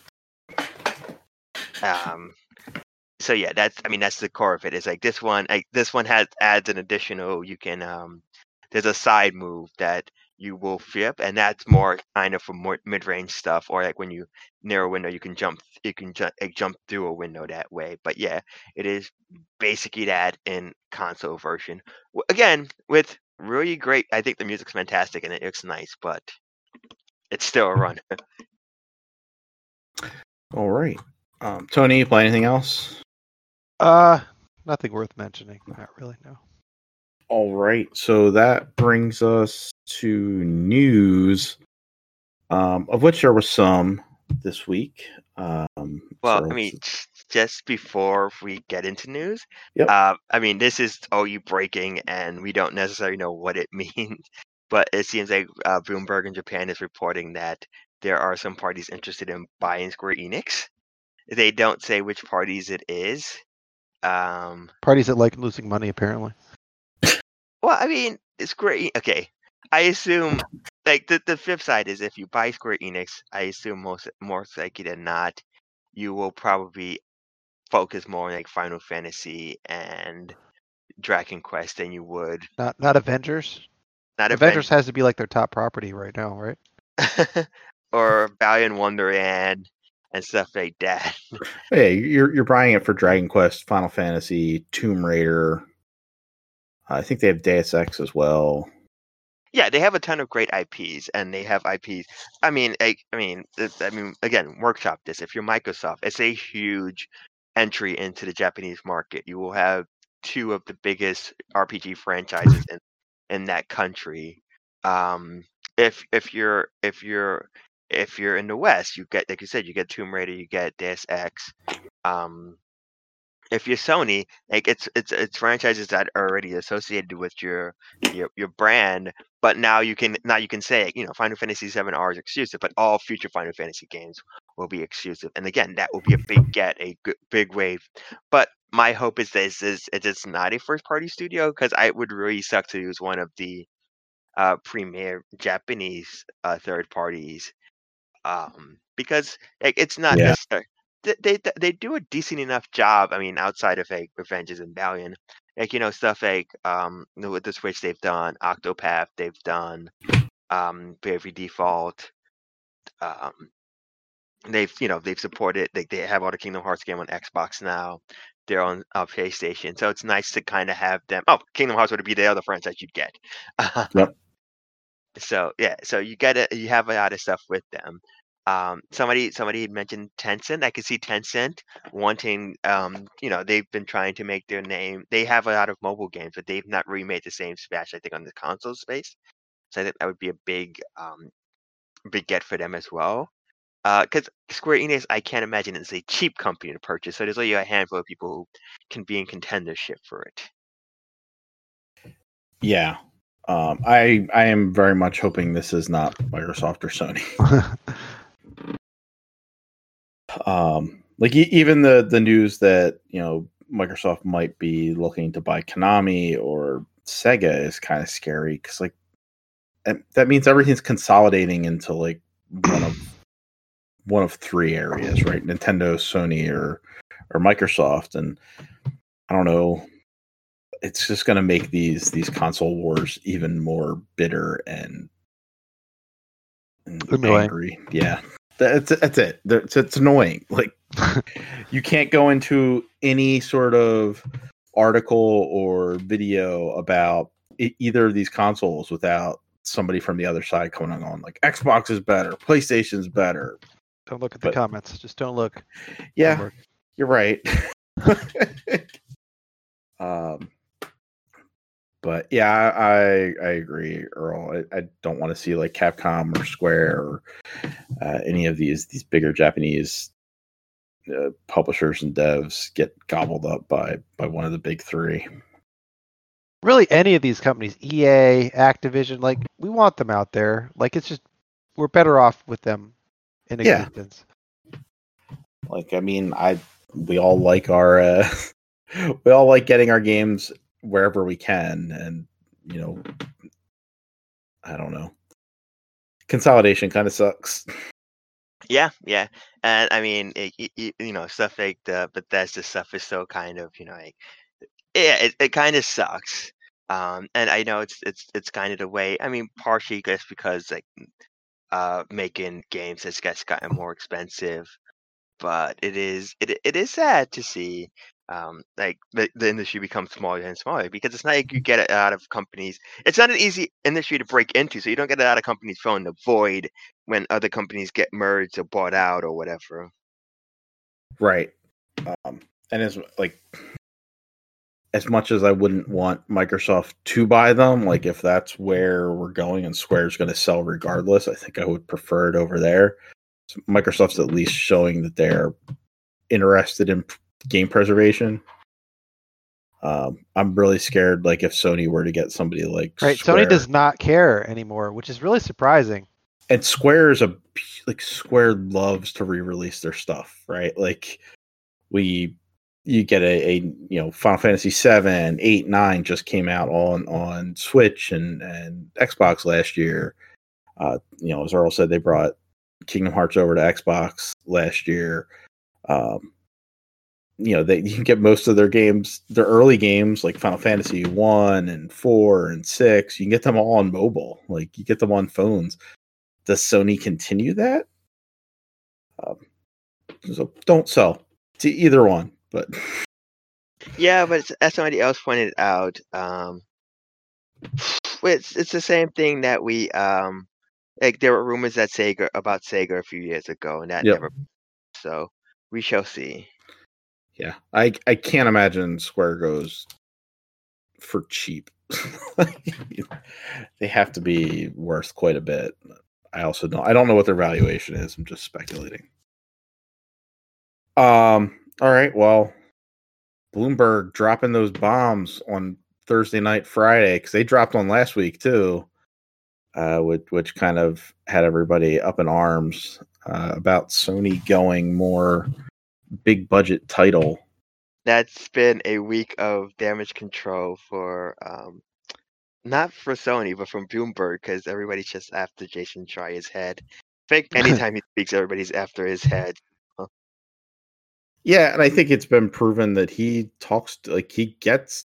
So yeah, that's the core of it. It's like this one adds an additional, you can there's a side move that you will flip, and that's more kind of for more mid-range stuff, or like when you near a window you can jump through a window that way. But yeah, it is basically that in console version. Again, with really great, I think the music's fantastic and it looks nice, but it's still a run. All right. Tony, you play anything else? Nothing worth mentioning. Not really, no. All right. So that brings us to news, of which there was some this week. Well, just before we get into news, yep. This is OU breaking, and we don't necessarily know what it means, but it seems like Bloomberg in Japan is reporting that there are some parties interested in buying Square Enix. They don't say which parties it is. Parties that like losing money, apparently. Well, Square okay. I assume like the flip side is if you buy Square Enix, I assume more likely than not, you will probably focus more on like Final Fantasy and Dragon Quest than you would. Not Avengers. Not Avengers has to be like their top property right now, right? Or Valiant Wonderland and stuff like that. Hey, you're buying it for Dragon Quest, Final Fantasy, Tomb Raider. I think they have Deus Ex as well. Yeah, they have a ton of great IPs, and they have IPs. Again, workshop this. If you're Microsoft, it's a huge entry into the Japanese market. You will have two of the biggest RPG franchises in that country. If you're in the West, you get, like you said, you get Tomb Raider, you get Deus Ex. If you're Sony, like it's franchises that are already associated with your brand, but now you can say, Final Fantasy VII R is exclusive, but all future Final Fantasy games will be exclusive. And again, that will be a big wave. But my hope is it's not a first party studio, because I would really suck to use one of the premier Japanese third parties, because like it's not necessary. They do a decent enough job. Outside of like Avengers and Valiant, like stuff like with the Switch they've done Octopath, they've done Bravely Default. They've supported, like they have all the Kingdom Hearts game on Xbox now. They're on PlayStation, so it's nice to kind of have them. Oh, Kingdom Hearts would be the other franchise you'd get. Yep. So yeah, so you have a lot of stuff with them. Somebody had mentioned Tencent. I could see Tencent wanting, they've been trying to make their name. They have a lot of mobile games, but they've not really made the same splash, I think, on the console space. So I think that would be a big get for them as well. Because Square Enix, I can't imagine it's a cheap company to purchase. So there's only a handful of people who can be in contendership for it. Yeah. I am very much hoping this is not Microsoft or Sony. Like even the news that Microsoft might be looking to buy Konami or Sega is kind of scary, because like that means everything's consolidating into like one of three areas, right? Nintendo, Sony, or Microsoft, and I don't know. It's just going to make these console wars even more bitter and angry. Yeah, that's it. It's annoying. Like you can't go into any sort of article or video about either of these consoles without somebody from the other side coming on like Xbox is better, PlayStation's better. Don't look at the comments. Just don't look. Yeah, Homework. You're right. But yeah, I agree, Earl. I don't want to see like Capcom or Square or any of these bigger Japanese publishers and devs get gobbled up by one of the big three. Really, any of these companies, EA, Activision, like we want them out there. Like it's just we're better off with them in existence. Like I mean, we all like our we all like getting our games wherever we can, and you know, I don't know. Consolidation kind of sucks. Yeah, and I mean, stuff like the Bethesda stuff is so kind of, like, yeah, it kind of sucks. And I know it's kind of the way. I mean, partially just because like making games has gotten more expensive, but it is sad to see like the industry become smaller and smaller, because it's not like you get it out of companies. It's not an easy industry to break into, so you don't get it out of companies filling the void when other companies get merged or bought out or whatever. Right. And as much as I wouldn't want Microsoft to buy them, like if that's where we're going and Square's going to sell regardless, I think I would prefer it over there. So Microsoft's at least showing that they're interested in game preservation. I'm really scared, like if Sony were to get somebody like Square. Sony does not care anymore, which is really surprising. And Square is Square loves to re-release their stuff, right? Like you get a Final Fantasy 7, 8, 9 just came out on Switch and Xbox last year. As Earl said, they brought Kingdom Hearts over to Xbox last year. You can get most of their games, their early games like Final Fantasy 1 and 4 and 6. You can get them all on mobile. Like you get them on phones. Does Sony continue that? So don't sell to either one. But yeah, but as somebody else pointed out, it's the same thing that we like there were rumors about Sega a few years ago, and that never. So we shall see. Yeah, I can't imagine Square goes for cheap. They have to be worth quite a bit. I don't know what their valuation is. I'm just speculating. All right, well, Bloomberg dropping those bombs on Thursday night, Friday, because they dropped one last week too, which kind of had everybody up in arms about Sony going more big budget title. That's been a week of damage control for not for Sony, but from Bloomberg, because everybody's just after Jason Schreier's head. I think anytime he speaks, everybody's after his head. Yeah, and I think it's been proven that he talks like he gets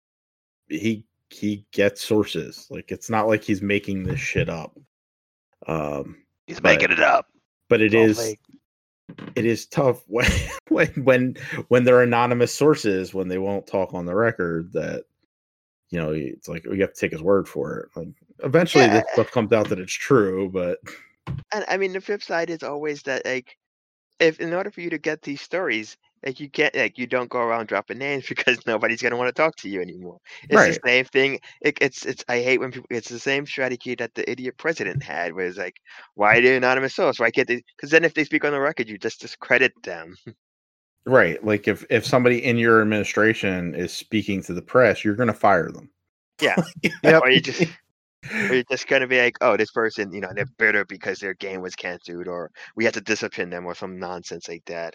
sources. Like it's not like he's making this shit up. He's making it up. But it is tough when they're anonymous sources, when they won't talk on the record, that it's like you have to take his word for it. Like eventually this stuff comes out that it's true, but and I mean the flip side is always that like if in order for you to get these stories, like you can't, like you don't go around dropping names because nobody's gonna want to talk to you anymore. It's the same thing. It's I hate when people. It's the same strategy that the idiot president had, where it's like, why the anonymous source? Why can't they? Because then if they speak on the record, you just discredit them. Right. Like if somebody in your administration is speaking to the press, you're gonna fire them. Yeah. Or you're just gonna be like, oh, this person, they're bitter because their game was canceled, or we have to discipline them, or some nonsense like that.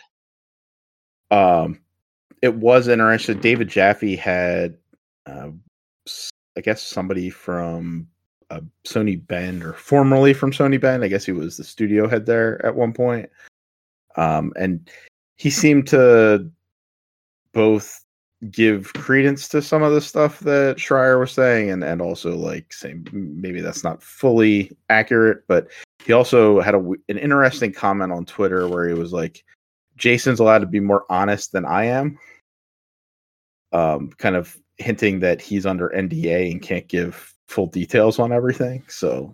It was interesting. David Jaffe had, I guess, somebody from Sony Bend, or formerly from Sony Bend. I guess he was the studio head there at one point. And he seemed to both give credence to some of the stuff that Schreier was saying, and also like saying maybe that's not fully accurate. But he also had an interesting comment on Twitter where he was like, Jason's allowed to be more honest than I am. kind of hinting that he's under NDA and can't give full details on everything. So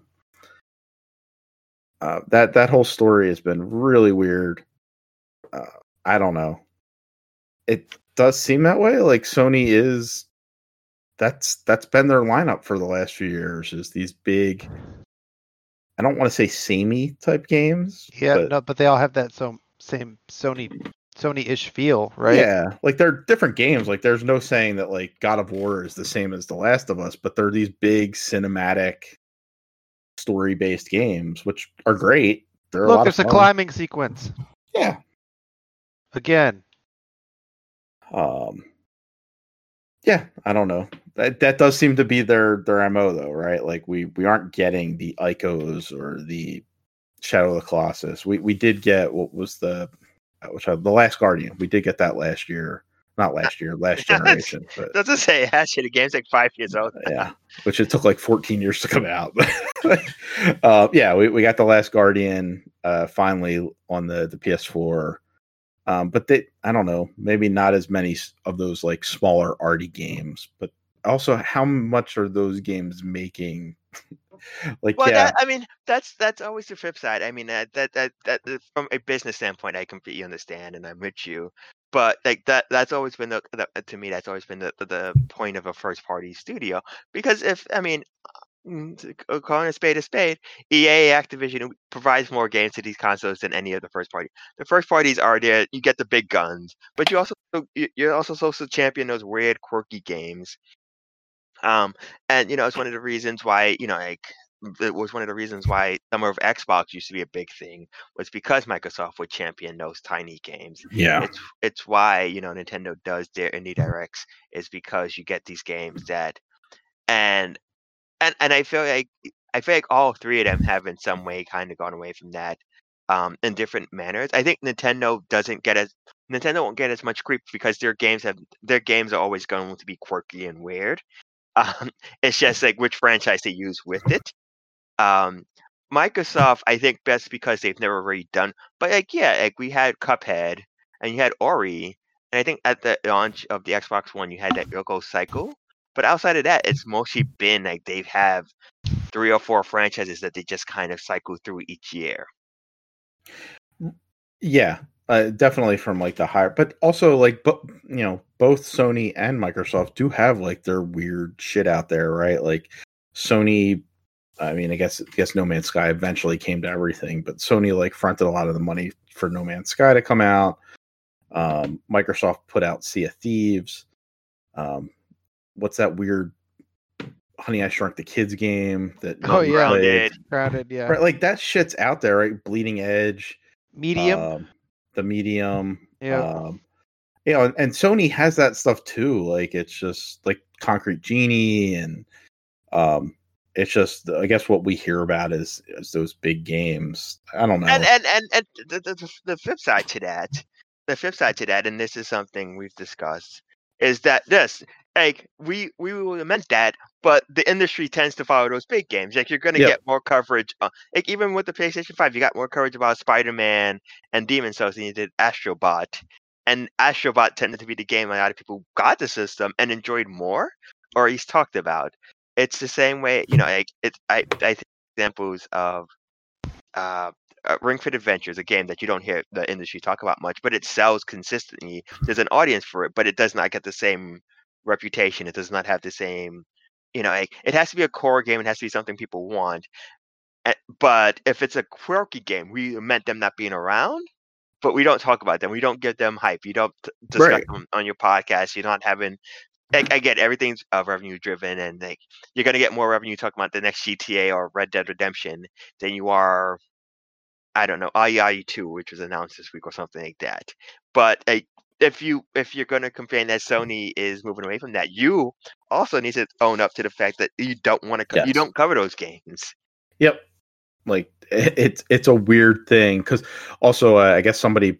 that whole story has been really weird. I don't know. It does seem that way. Like Sony is that's been their lineup for the last few years, is these big, I don't want to say samey type games. Yeah, but they all have that same Sony-ish feel, right? Yeah, like they're different games. Like there's no saying that like God of War is the same as The Last of Us, but they're these big cinematic story-based games, which are great. Look, there's a climbing sequence. Yeah. Again. Yeah, I don't know. That does seem to be their MO though, right? Like we aren't getting the Icos or the Shadow of the Colossus. We did get what was the Last Guardian. We did get that last year. Not last year, last generation. But doesn't say it has to. The game's like 5 years old. Yeah, which it took like 14 years to come out. Yeah, we got the Last Guardian finally on the PS4. But I don't know, maybe not as many of those like smaller arty games. But also, how much are those games making? Like, well, yeah, that's always the flip side. I mean, that from a business standpoint, I completely understand, and I'm with you. But like that's always been to me, that's always been the point of a first party studio. Because calling a spade, EA, Activision provides more games to these consoles than any of the first party. The first parties are there. You get the big guns, but you're also supposed to champion those weird, quirky games. And it's one of the reasons why it was one of the reasons why Summer of Xbox used to be a big thing, was because Microsoft would champion those tiny games. Yeah. It's why Nintendo does their indie directs, is because you get these games that and I feel like all three of them have in some way kind of gone away from that in different manners. I think Nintendo won't get as much creep because their games are always going to be quirky and weird. It's just like which franchise they use with it. Microsoft, I think, best because they've never really done. But we had Cuphead and you had Ori, and I think at the launch of the Xbox One you had that Yoko Cycle. But outside of that, it's mostly been like they have 3 or 4 franchises that they just kind of cycle through each year. Yeah, definitely from like the higher, but also like, both Sony and Microsoft do have like their weird shit out there, right? Like Sony, I mean, I guess No Man's Sky eventually came to everything, but Sony like fronted a lot of the money for No Man's Sky to come out. Microsoft put out Sea of Thieves. What's that weird Honey, I Shrunk the Kids game that Grounded, yeah. Right, like that shit's out there, right? Bleeding Edge, Medium, the Medium, yeah. And Sony has that stuff too. Like it's just like Concrete Genie, and it's just, I guess what we hear about is those big games. I don't know. And the flip side to that, and this is something we've discussed, is that we will lament that, but the industry tends to follow those big games. Like you're going to get more coverage. Like even with the PlayStation 5, you got more coverage about Spider-Man and Demon's Souls than you did Astrobot. And Astrobot tended to be the game a lot of people got the system and enjoyed more, or at least talked about. It's the same way, I think examples of Ring Fit Adventure is a game that you don't hear the industry talk about much, but it sells consistently. There's an audience for it, but it does not get the same reputation. It does not have the same, it has to be a core game. It has to be something people want. But if it's a quirky game, we lament them not being around, but we don't talk about them. We don't give them hype. You don't discuss them on your podcast. You're not having. I get everything's revenue driven, and like you're gonna get more revenue talking about the next GTA or Red Dead Redemption than you are, I don't know, IE 2, which was announced this week or something like that. But if you're gonna complain that Sony is moving away from that, you also need to own up to the fact that you don't want to you don't cover those games. Yep, like it's a weird thing because also I guess somebody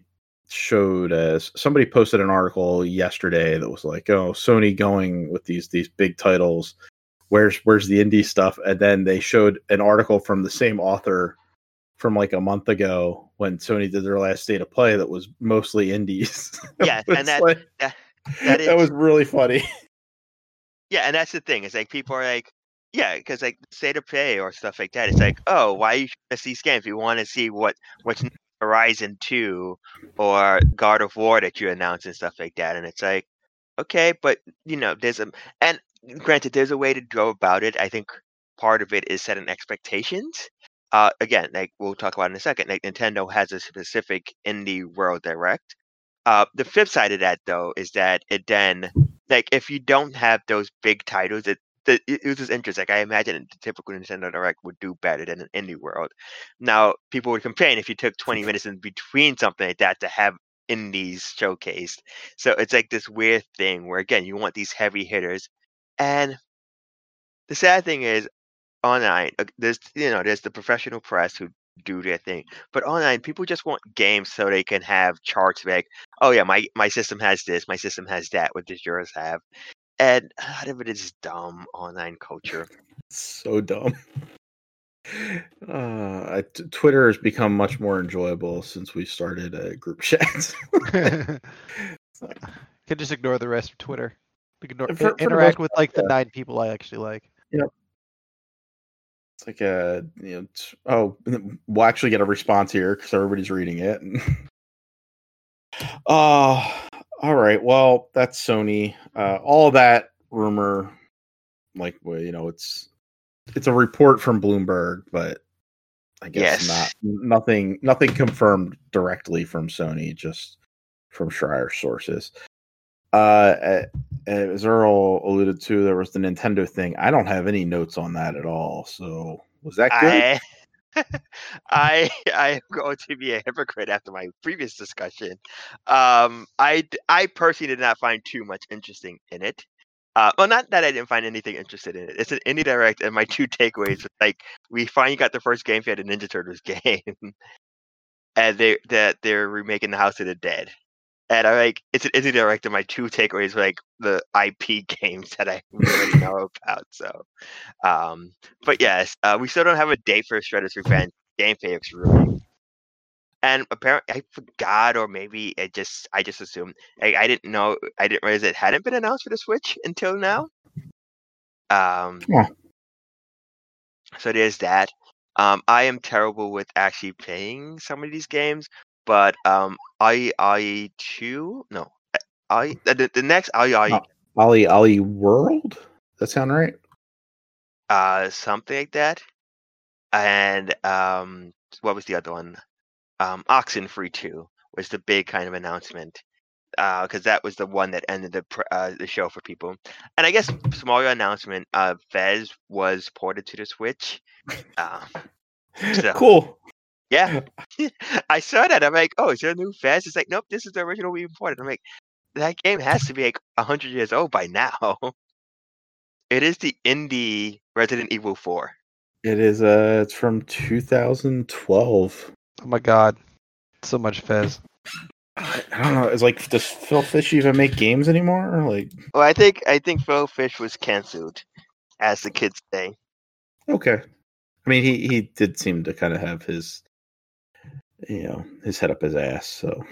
posted an article yesterday that was like, oh, Sony going with these big titles, where's the indie stuff? And then they showed an article from the same author from like a month ago when Sony did their last State of Play that was mostly indies. Yeah, and That was really funny. Yeah, and that's the thing. It's like people are like, yeah, because like State of Play or stuff like that. It's like, oh, why you miss these games? We want to see what's Horizon 2 or God of War that you announced and stuff like that. And it's like, okay, but there's and granted, there's a way to go about it. I think part of it is setting expectations. Again, like we'll talk about in a second, like Nintendo has a specific Indie World Direct. The flip side of that, though, is that it then, like, if you don't have those big titles, it was just interesting. Like, I imagine the typical Nintendo Direct would do better than an Indie World. Now, people would complain if you took 20 minutes in between something like that to have indies showcased. So it's like this weird thing where, again, you want these heavy hitters. And the sad thing is, online, there's the professional press who do their thing, but online people just want games so they can have charts like, oh yeah, my system has this, my system has that, what does yours have? And a lot of it is dumb online culture. So dumb. Twitter has become much more enjoyable since we started group chats. Can just ignore the rest of Twitter. We can interact with like the 9 people I actually like. Yep. It's like we'll actually get a response here because everybody's reading it. All right. Well, that's Sony. All of that rumor, like, it's a report from Bloomberg, but I guess nothing confirmed directly from Sony, just from Schreier sources. As Earl alluded to, there was the Nintendo thing. I don't have any notes on that at all. So was that good? I am going to be a hypocrite after my previous discussion. I personally did not find too much interesting in it. Well, not that I didn't find anything interested in it. It's an indie direct, and my 2 takeaways were like, we finally got the first game for the Ninja Turtles game, and they're remaking the House of the Dead. And I like, it's an indie direct, and my 2 takeaways were like the IP games that I already know about. So, but yes, we still don't have a date for Shredder's Revenge gameplay ruling. And apparently, I forgot, or maybe I just assumed. I didn't know. I didn't realize it hadn't been announced for the Switch until now. So there's that. I am terrible with actually playing some of these games, but the next Ollie World. That sound right? Something like that. And what was the other one? Oxenfree 2 was the big kind of announcement, because that was the one that ended the show for people. And I guess smaller announcement, Fez was ported to the Switch. So, cool. Yeah, I saw that. I'm like, oh, is there a new Fez? It's like, nope, this is the original we imported. I'm like, that game has to be like 100 years old by now. It is the indie Resident Evil 4. It is. It's from 2012. Oh my god, so much Fez. I don't know. It's like, does Phil Fish even make games anymore? Or like, well, I think Phil Fish was canceled, as the kids say. Okay, I mean, he did seem to kind of have his, his head up his ass. So,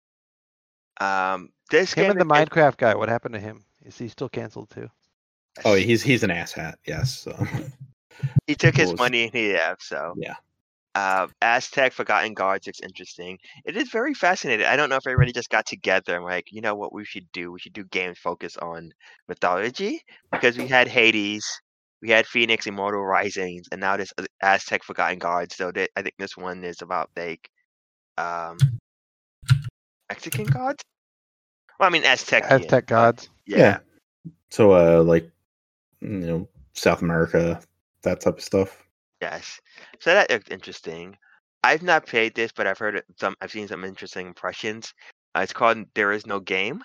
this him and the Minecraft guy. What happened to him? Is he still canceled too? Oh, he's an asshat. Yes. So. He took his money and he left. So yeah. Aztec Forgotten Gods looks interesting. It is very fascinating. I don't know if everybody just got together and like, you know what we should do? We should do games focused on mythology, because we had Hades, we had Phoenix Immortal Risings, and now this Aztec Forgotten Gods. So I think this one is about like Mexican gods. Well, I mean Aztec gods. Yeah. So like, South America, that type of stuff. Yes. So that looked interesting. I've not played this, but I've heard I've seen some interesting impressions. It's called There Is No Game.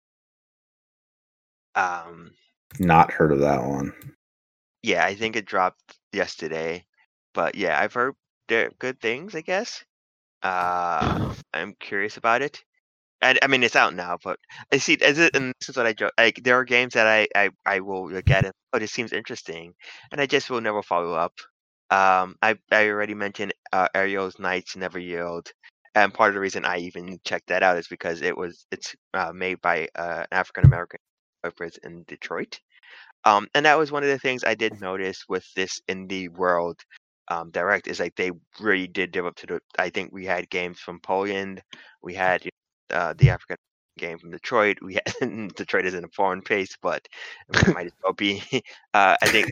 Not heard of that one. Yeah, I think it dropped yesterday. But yeah, I've heard good things, I guess. I'm curious about it. And I mean, it's out now, but I see. And this is what I joke. Like, there are games that I will look at it. Oh, this seems interesting, and I just will never follow up. I already mentioned Ariel's Knights Never Yield, And part of the reason I even checked that out is because it's made by an African American developer in Detroit. And that was one of the things I did notice with this Indie World Direct is like they really did live up to the. I think we had games from Poland, we had the African game from Detroit. We had Detroit isn't a foreign place, but it might as well be. I think.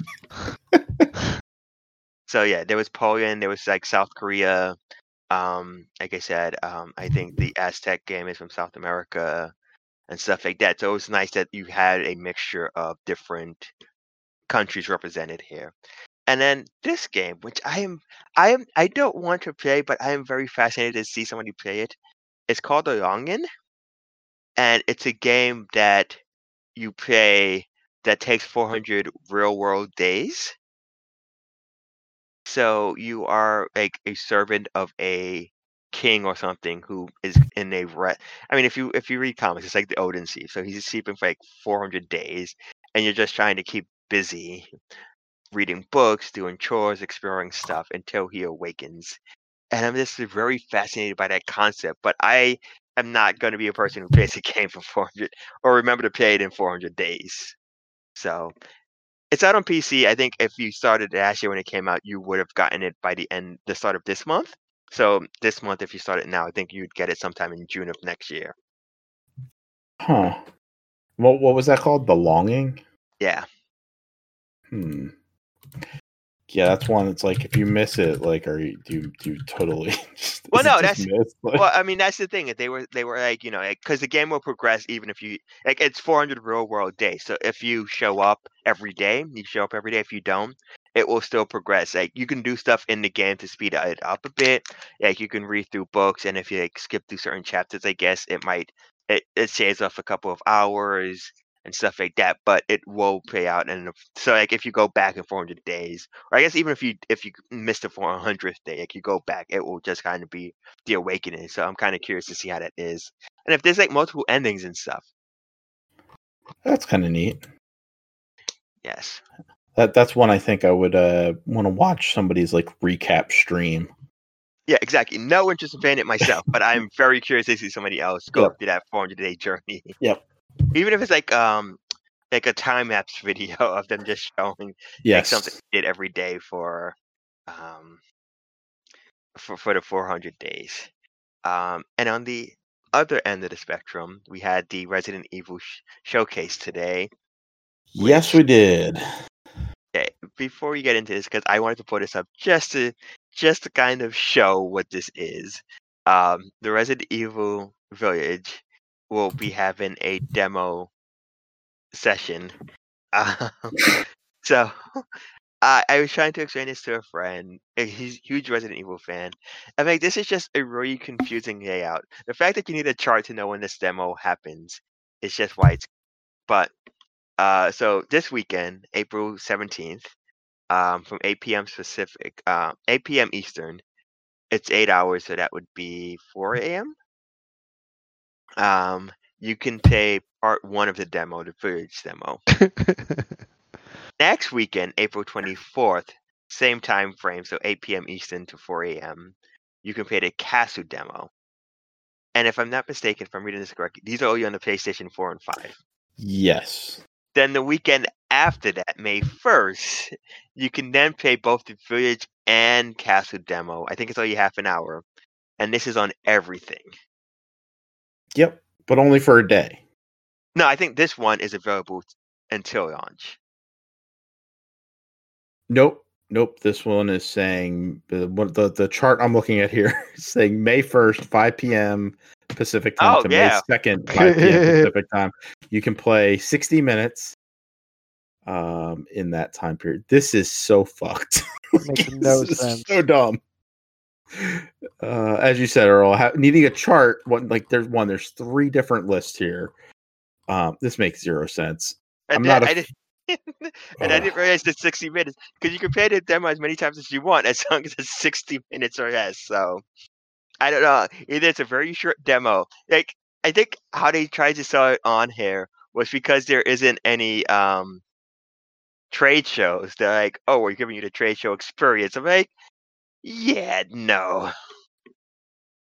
So yeah, there was Poland, there was like South Korea. Like I said, I think the Aztec game is from South America and stuff like that. So it was nice that you had a mixture of different countries represented here. And then this game, which I don't want to play, but I am very fascinated to see somebody play it. It's called The Longing, and it's a game that you play that takes 400 real world days. So you are like a servant of a king or something who is in a I mean, if you read comics, it's like the Odin Siege. So he's sleeping for like 400 days, and you're just trying to keep busy reading books, doing chores, exploring stuff until he awakens. And I'm just very fascinated by that concept. But I am not going to be a person who plays a game for 400 or remember to play it in 400 days. So it's out on PC. I think if you started last year when it came out, you would have gotten it by the start of this month. So this month, if you start it now, I think you'd get it sometime in June of next year. Huh. What was that called? The Longing? Yeah. Yeah, that's one. It's like if you miss it, like, do you totally? Well, no, that's well. I mean, that's the thing. They were like, because the game will progress even if you like. It's 400 real world days. So if you show up every day, you show up every day. If you don't, it will still progress. Like you can do stuff in the game to speed it up a bit. Like you can read through books, and if you like skip through certain chapters, I guess it shaves off a couple of hours and stuff like that, but it will play out. And so like if you go back in 400 days, or I guess even if you missed the 400th day, like you go back, it will just kind of be the awakening. So I'm kind of curious to see how that is, and if there's like multiple endings and stuff. That's kind of neat. Yes, that's one I think I would want to watch somebody's like recap stream. Yeah, exactly. No interest in playing it myself, but I'm very curious to see somebody else go through that 400-day journey. Yep. Even if it's like a time lapse video of them just showing like something they did every day for the 400 days. And on the other end of the spectrum, we had the Resident Evil showcase today. Yes, we did. Okay, before we get into this, because I wanted to put this up just to kind of show what this is. The Resident Evil Village will be having a demo session. So I was trying to explain this to a friend. He's a huge Resident Evil fan. I'm like, this is just a really confusing layout. The fact that you need a chart to know when this demo happens is just why it's. But so this weekend, April 17th, from 8 p.m. Pacific, 8 p.m. Eastern, it's 8 hours, so that would be 4 a.m. You can play part 1 of the demo, the Village demo. Next weekend, April 24th, same time frame, so 8 p.m. Eastern to 4 a.m., you can play the Castle demo. And if I'm not mistaken, if I'm reading this correctly, these are only on the PlayStation 4 and 5. Yes. Then the weekend after that, May 1st, you can then play both the Village and Castle demo. I think it's only half an hour. And this is on everything. Yep, but only for a day. No, I think this one is available until launch. Nope. This one is saying the chart I'm looking at here is saying May 1st, 5 p.m. Pacific time to May 2nd, 5 p.m. Pacific time. You can play 60 minutes in that time period. This is so fucked. Makes no sense. So dumb. As you said, Earl, needing a chart. There's 3 different lists here. This makes 0 sense. I didn't realize the 60 minutes because you can play the demo as many times as you want as long as it's 60 minutes or less. So I don't know. Either it's a very short demo. Like I think how they tried to sell it on here was because there isn't any trade shows. They're like, oh, we're giving you the trade show experience. I'm like, yeah, no.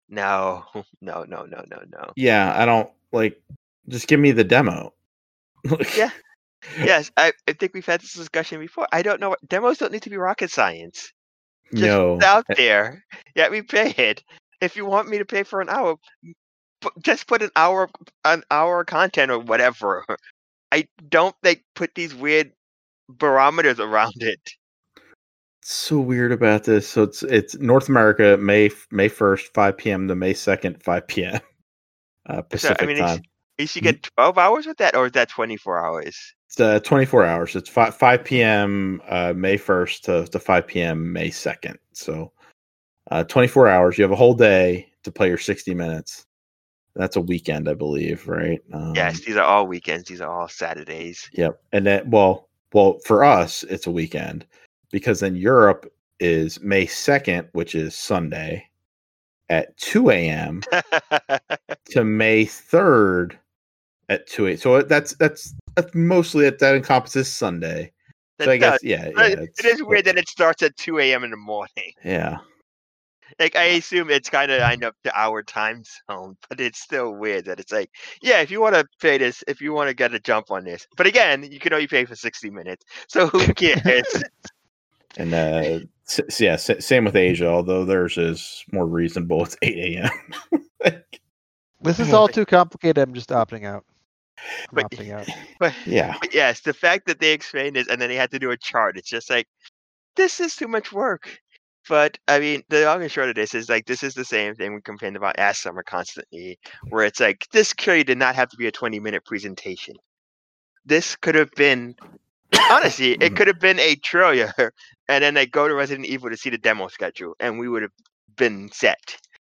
No. No. Yeah, I don't like. Just give me the demo. Yeah. Yes, I think we've had this discussion before. I don't know. Demos don't need to be rocket science. Just No. out there. Yeah, we pay it. If you want me to pay for an hour, just put an hour of content or whatever. I don't put these weird barometers around it. So weird about this. So it's North America, May 1st, 5 p.m. to May 2nd, 5 p.m. Pacific time. You should get 12 hours with that, or is that 24 hours? It's 24 hours. It's 5 p.m. May 1st to 5 p.m. May 2nd. So 24 hours. You have a whole day to play your 60 minutes. That's a weekend, I believe, right? Yes, these are all weekends. These are all Saturdays. Yep. And then, well, for us, it's a weekend because then Europe is May 2nd, which is Sunday at 2 a.m. to May 3rd at 2 a.m. So that's mostly that encompasses Sunday. So I guess, yeah. It is weird that it starts at 2 a.m. in the morning. Yeah. Like, I assume it's kind of lined up to our time zone, but it's still weird that it's like, yeah, if you want to pay this, if you want to get a jump on this. But again, you can only pay for 60 minutes. So who cares? And yeah, same with Asia, although theirs is more reasonable. It's 8 a.m. This is all too complicated. I'm just opting out. But yes, the fact that they explained this and then they had to do a chart, it's just like, this is too much work. But I mean, the long and short of this is like, this is the same thing we complained about Ask Summer constantly, where it's like, this clearly did not have to be a 20-minute presentation. This could have been, honestly, it could have been a trailer, and then they go to Resident Evil to see the demo schedule, and we would have been set.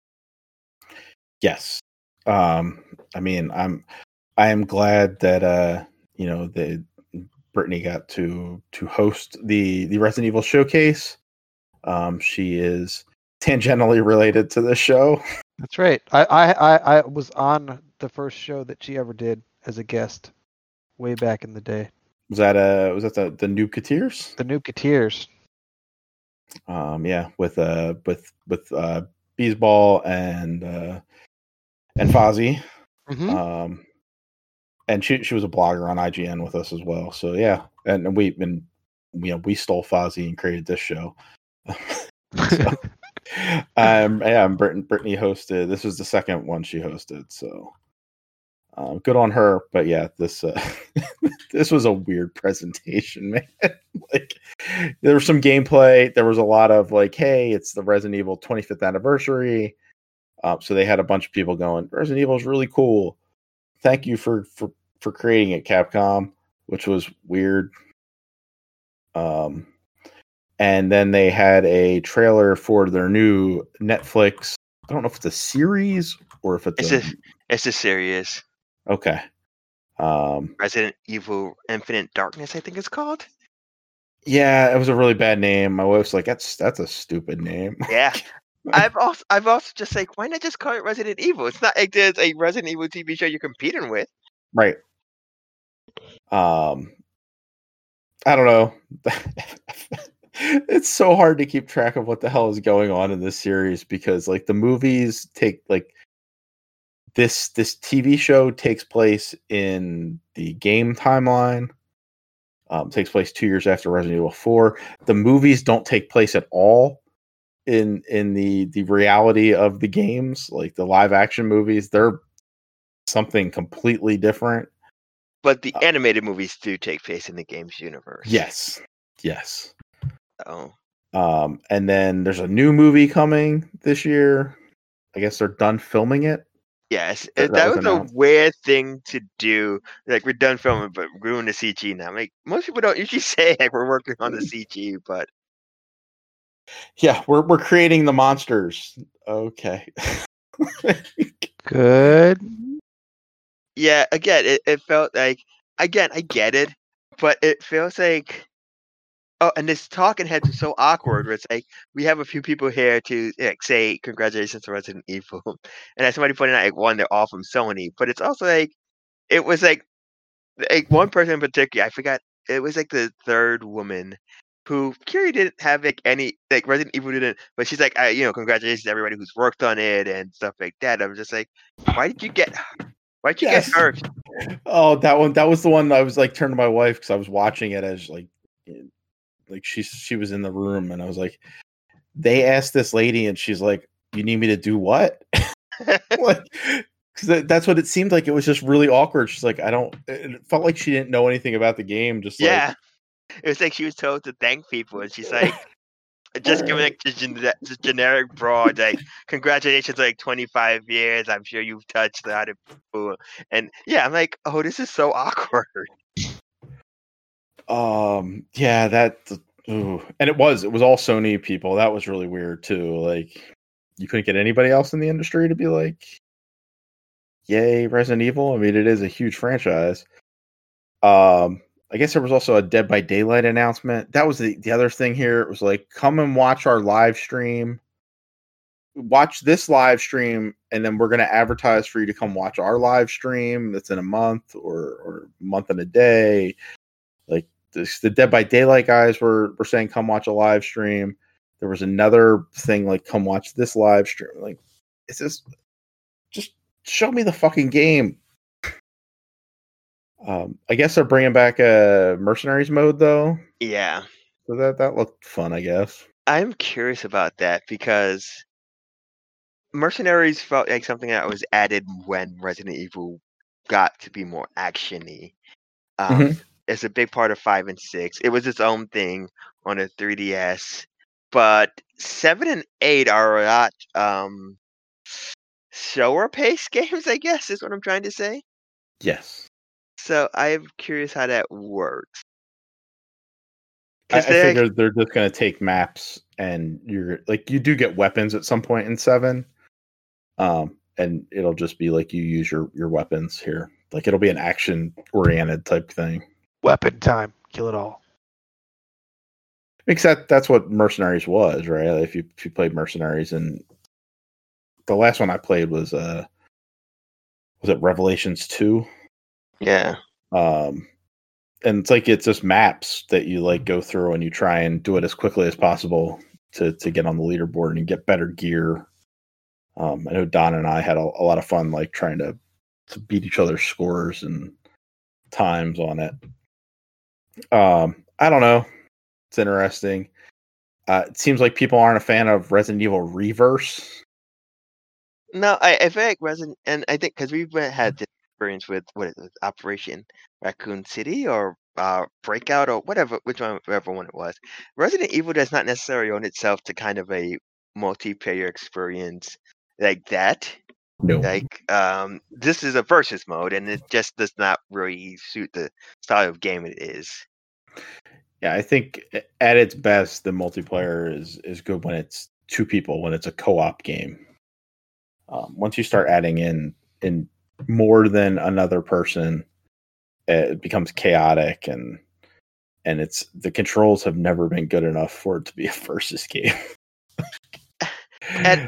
Yes. I mean, I am glad that Brittany got to host the Resident Evil showcase. She is tangentially related to this show. That's right. I was on the first show that she ever did as a guest way back in the day. Was that the Nuketeers? The Nuketeers. Yeah, with Beesball and Fozzie. Mm-hmm. And she was a blogger on IGN with us as well. So yeah, and we stole Fozzie and created this show. So, Brittany hosted. This was the second one she hosted, so good on her. But yeah, this this was a weird presentation, man. Like, there was some gameplay. There was a lot of like, hey, it's the Resident Evil 25th anniversary. So they had a bunch of people going, Resident Evil is really cool. Thank you for creating it, Capcom, which was weird. And then they had a trailer for their new Netflix. I don't know if it's a series or if it's a series. Okay. Resident Evil Infinite Darkness, I think it's called. Yeah, it was a really bad name. My wife's like, that's a stupid name. Yeah. I've also just like, why not just call it Resident Evil? It's not like there's a Resident Evil TV show you're competing with. Right. I don't know. It's so hard to keep track of what the hell is going on in this series because like the movies take like this TV show takes place in the game timeline. Takes place 2 years after Resident Evil 4. The movies don't take place at all in the reality of the games. Like the live action movies, they're something completely different. But the animated movies do take place in the games universe. Yes. Oh. And then there's a new movie coming this year. I guess they're done filming it. Yes, that was a weird thing to do. Like, we're done filming, but we're doing the CG now. Like, most people don't usually say like we're working on the CG, but yeah, we're creating the monsters. Okay. Good. Yeah, again, it felt like, again, I get it, but it feels like, oh, and this talking heads is so awkward where it's like, we have a few people here to like say congratulations to Resident Evil. And as somebody pointed out, like, one, they're all from Sony, but it's also like, it was like one person in particular, I forgot, it was like the third woman who Kiri didn't have any Resident Evil didn't, but she's like, congratulations to everybody who's worked on it and stuff like that. I'm just like, why did you get hurt? Oh, that was the one I was like turning to my wife because I was watching it as like she was in the room and I was like, they asked this lady and she's like, you need me to do what? Like, because that's what it seemed like. It was just really awkward. She's like, it felt like she didn't know anything about the game. Just it was like she was told to thank people and she's like, just giving just generic broad, like, congratulations, like 25 years. I'm sure you've touched a lot of people. And yeah, I'm like, oh, this is so awkward. Yeah, and it was all Sony people. That was really weird too. Like, you couldn't get anybody else in the industry to be like, yay, Resident Evil. I mean, it is a huge franchise. I guess there was also a Dead by Daylight announcement. That was the other thing here. It was like, come and watch our live stream. Watch this live stream, and then we're going to advertise for you to come watch our live stream that's in a month or a month and a day. Like, the Dead by Daylight guys were saying, come watch a live stream. There was another thing like, come watch this live stream. Like, it's just show me the fucking game. I guess they're bringing back a Mercenaries mode, though. Yeah. So that looked fun, I guess. I'm curious about that because Mercenaries felt like something that was added when Resident Evil got to be more action-y. It's a big part of 5 and 6. It was its own thing on a 3DS. But 7 and 8 are a lot slower paced games, I guess, is what I'm trying to say. Yes. So I'm curious how that works. I figured they're just going to take maps and you're like, you do get weapons at some point in 7. And it'll just be like you use your weapons here. Like, it'll be an action oriented type thing. Weapon time. Kill it all. Except that's what Mercenaries was, right? If you played Mercenaries, and the last one I played was it Revelations 2? Yeah. And it's like, it's just maps that you like go through and you try and do it as quickly as possible to get on the leaderboard and get better gear. I know Don and I had a lot of fun like trying to beat each other's scores and times on it. I don't know. It's interesting. It seems like people aren't a fan of Resident Evil Reverse. No, I feel like Resident, and I think because we've had this experience with Operation Raccoon City or Breakout or whatever one it was. Resident Evil does not necessarily own itself to kind of a multiplayer experience like that. No. Like, this is a versus mode, and it just does not really suit the style of game it is. Yeah, I think at its best, the multiplayer is good when it's 2 people, when it's a co-op game. Once you start adding in more than another person, it becomes chaotic, and it's the controls have never been good enough for it to be a versus game. and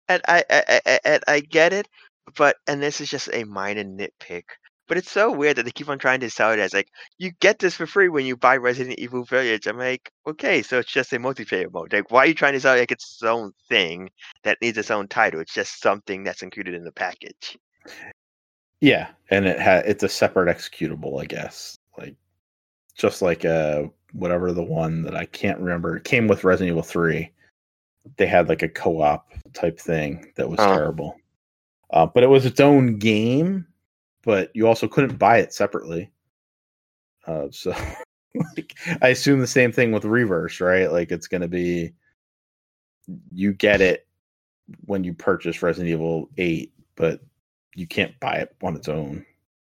I get it, and this is just a minor nitpick, but it's so weird that they keep on trying to sell it as like, you get this for free when you buy Resident Evil Village. I'm like, okay, so it's just a multiplayer mode. Like, why are you trying to sell it like it's its own thing that needs its own title? It's just something that's included in the package. Yeah, and it's a separate executable, I guess. Like, just like whatever the one that I can't remember. It came with Resident Evil 3. They had like a co-op type thing that was terrible. But it was its own game, but you also couldn't buy it separately. So like, I assume the same thing with Reverse, right? Like, it's going to be, you get it when you purchase Resident Evil 8, but you can't buy it on its own.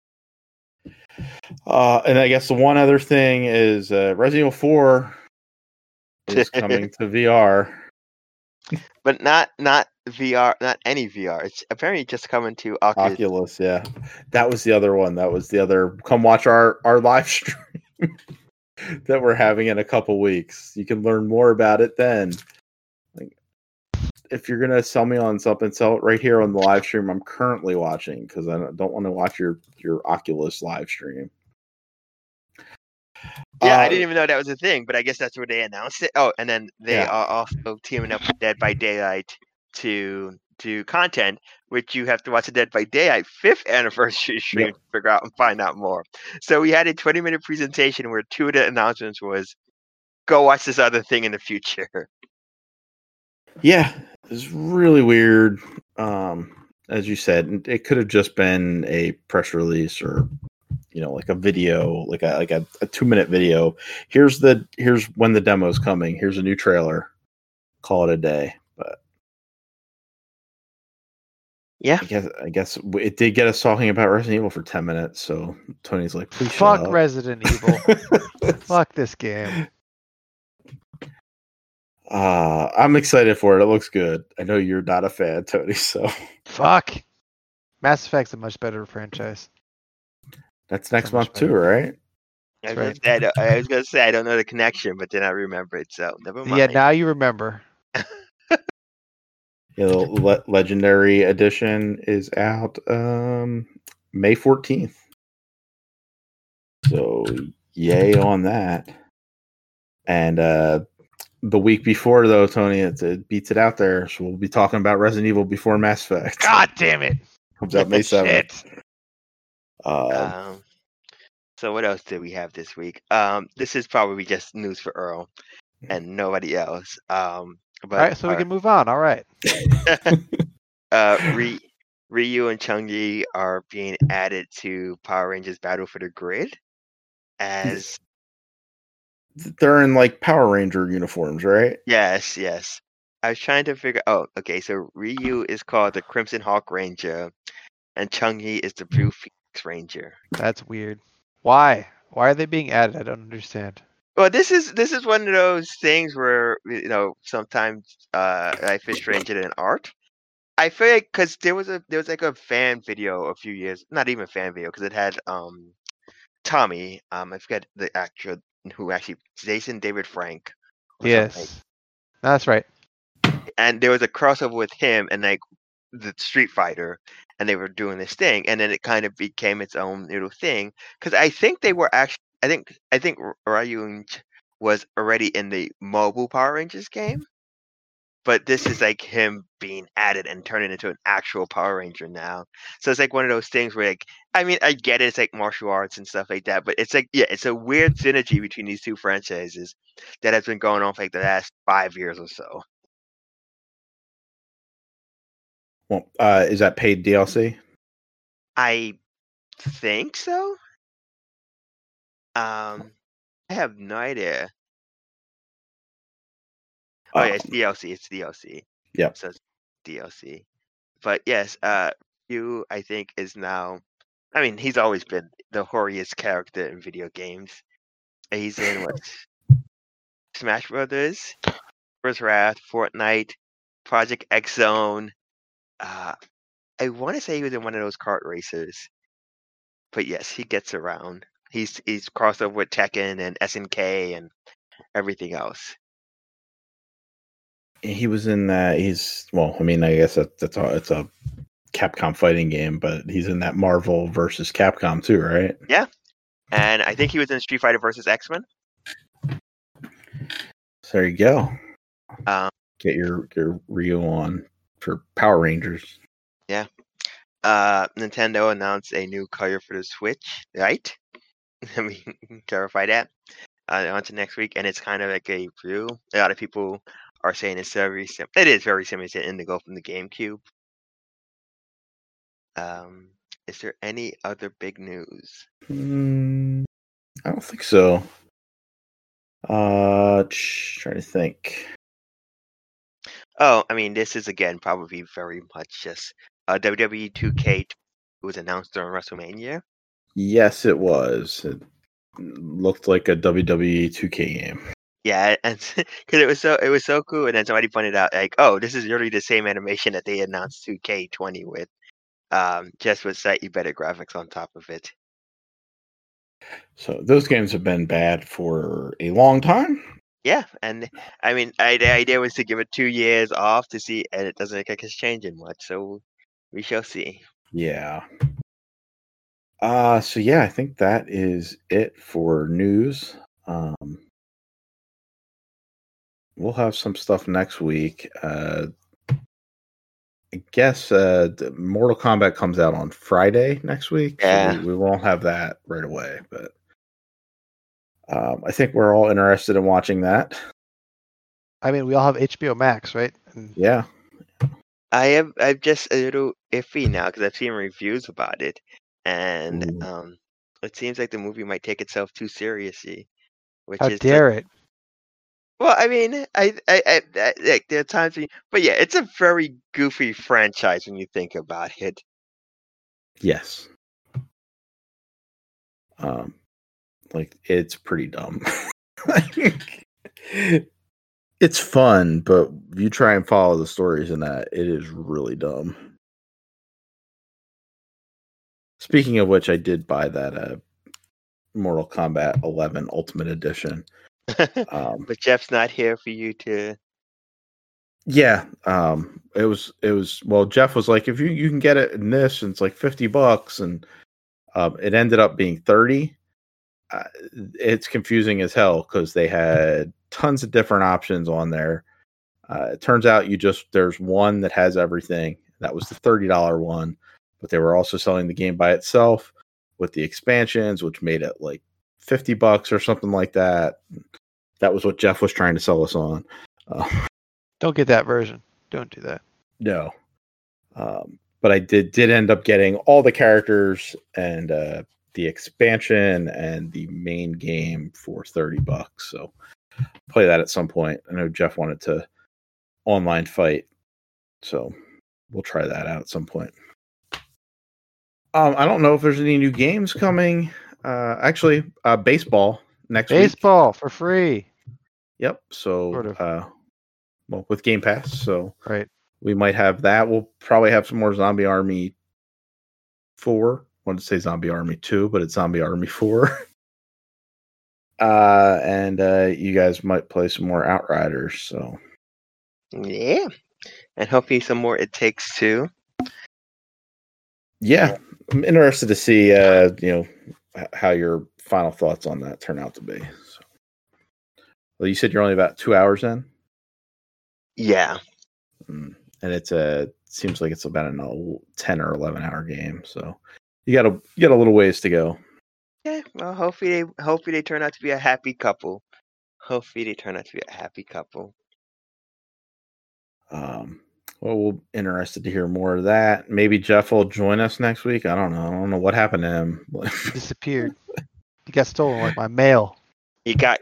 And I guess the one other thing is Resident Evil 4 is coming to VR. But not VR, not any VR. It's apparently just coming to Oculus. Yeah, that was the other one. That was the other. Come watch our live stream that we're having in a couple weeks. You can learn more about it then. Like, if you're gonna sell me on something, sell it right here on the live stream I'm currently watching, because I don't want to watch your Oculus live stream. Yeah, I didn't even know that was a thing, but I guess that's where they announced it. Oh, and then they are also teaming up with Dead by Daylight to do content, which you have to watch the Dead by Daylight 5th anniversary stream to figure out and find out more. So we had a 20-minute presentation where 2 of the announcements was, go watch this other thing in the future. Yeah, it's really weird. As you said, it could have just been a press release or like a video, like a 2-minute video. Here's when the demo's coming. Here's a new trailer. Call it a day. But yeah, I guess it did get us talking about Resident Evil for 10 minutes. So Tony's like, please fuck shut up. Resident Evil. Fuck this game. I'm excited for it. It looks good. I know you're not a fan, Tony. So fuck. Mass Effect's a much better franchise. That's next month too, right? I was gonna say I don't know the connection, but then I remember it, so never mind. Yeah, now you remember. The Legendary Edition is out May 14th. So yay on that. And the week before, though, Tony, it beats it out there. So we'll be talking about Resident Evil before Mass Effect. God damn it! Comes out May 7th. So what else did we have this week? This is probably just news for Earl and nobody else. But, all right, so we can move on. All right. Ryu and Chun-Li are being added to Power Rangers Battle for the Grid as they're in like Power Ranger uniforms, right? Yes. I was trying to figure. Oh, okay. So Ryu is called the Crimson Hawk Ranger, and Chun-Li is the Blue Phoenix Ranger. That's weird. Why? Why are they being added? I don't understand. Well, this is one of those things where sometimes life is stranger than art. I feel like because there was like a fan video a few years, not even a fan video, because it had Tommy, I forget the actor who actually, Jason David Frank. Yes, that's right. And there was a crossover with him and like the Street Fighter, and they were doing this thing, and then it kind of became its own little thing. Because I think they were actually, I think Ryu was already in the mobile Power Rangers game, but this is like him being added and turning into an actual Power Ranger now. So it's like one of those things where, like, I mean, I get it, it's like martial arts and stuff like that, but it's like, yeah, it's a weird synergy between these two franchises that has been going on for like the last 5 years or so. Well, is that paid DLC? I think so. I have no idea. Oh yeah, it's DLC. It's DLC. Yep. So it's DLC. But yes, Ryu, I think, is now. I mean, he's always been the horriest character in video games. He's in what? Smash Brothers, First Wrath, Fortnite, Project X Zone. I want to say he was in one of those kart racers. But yes, he gets around. He's crossed over with Tekken and SNK and everything else. He was in that. I mean, I guess it's a Capcom fighting game, but he's in that Marvel versus Capcom too, right? Yeah, and I think he was in Street Fighter versus X-Men. So there you go. Get your Ryu on for Power Rangers. Yeah. Nintendo announced a new color for the Switch, right? Let me clarify that. On to next week, and it's kind of like a blue. A lot of people are saying it's very similar. It is very similar to Indigo from the GameCube. Is there any other big news? I don't think so. Trying to think. Oh, I mean, this is again probably very much just WWE 2K was announced during WrestleMania. Yes, it was. It looked like a WWE 2K game. Yeah, and because it was so cool, and then somebody pointed out like, oh, this is really the same animation that they announced 2K20 with, just with slightly better graphics on top of it. So those games have been bad for a long time. Yeah, and I mean, the idea was to give it 2 years off to see, and it doesn't look like it's changing much. So we shall see. Yeah. So yeah, I think that is it for news. We'll have some stuff next week. I guess Mortal Kombat comes out on Friday next week. Yeah. So we won't have that right away, but I think we're all interested in watching that. I mean, we all have HBO Max, right? Yeah. I'm just a little iffy now because I've seen reviews about it, and it seems like the movie might take itself too seriously. How dare it? Well, I mean, I like there are times, but yeah, it's a very goofy franchise when you think about it. Yes. Like it's pretty dumb. It's fun, but if you try and follow the stories in that, it is really dumb. Speaking of which, I did buy that Mortal Kombat 11 Ultimate Edition. But Jeff's not here for you to. Yeah, it was. Well, Jeff was like, if you can get it in this, and it's like $50, and it ended up being 30. It's confusing as hell because they had tons of different options on there. It turns out there's one that has everything. That was the $30 one, but they were also selling the game by itself with the expansions, which made it like $50 or something like that. That was what Jeff was trying to sell us on. Don't get that version. Don't do that. No. But I did end up getting all the characters and the expansion and the main game for $30. So play that at some point. I know Jeff wanted to online fight, so we'll try that out at some point. I don't know if there's any new games coming. Actually, baseball next week. Baseball for free. Yep. So, sort of. Well, with Game Pass, so right, we might have that. We'll probably have some more Zombie Army 4. I wanted to say Zombie Army 2, but it's Zombie Army 4. And you guys might play some more Outriders. So, yeah, and hopefully some more It Takes Two. Yeah, I'm interested to see how your final thoughts on that turn out to be. So, well, you said you're only about 2 hours in. Yeah, and it seems like it's about a 10 or 11 hour game. So you got a little ways to go. Yeah, well, hopefully they turn out to be a happy couple. Well, we're interested to hear more of that. Maybe Jeff will join us next week. I don't know. I don't know what happened to him. He disappeared. He got stolen like my mail. He got.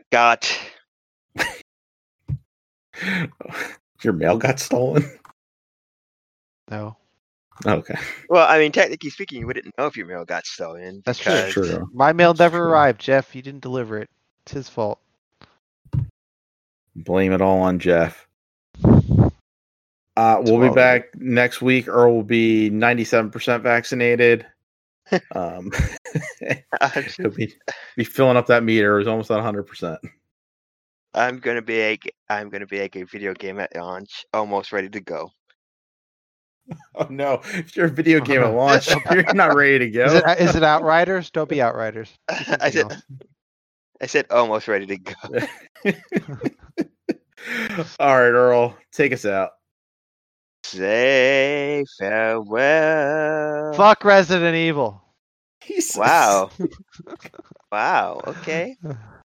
Your mail got stolen? No. Okay. Well, I mean, technically speaking, you wouldn't know if your mail got stolen. That's true. My mail never arrived, Jeff. You didn't deliver it. It's his fault. Blame it all on Jeff. We'll be back next week. Earl will be 97% vaccinated. He'll be filling up that meter. He's almost at 100%. I'm gonna be like a video game at launch, almost ready to go. Oh no! If you're a video game at launch, you're not ready to go. Is it Outriders? Don't be Outriders. I said almost ready to go. All right, Earl, take us out. Say farewell. Fuck Resident Evil. Jesus. Wow. Wow. Okay.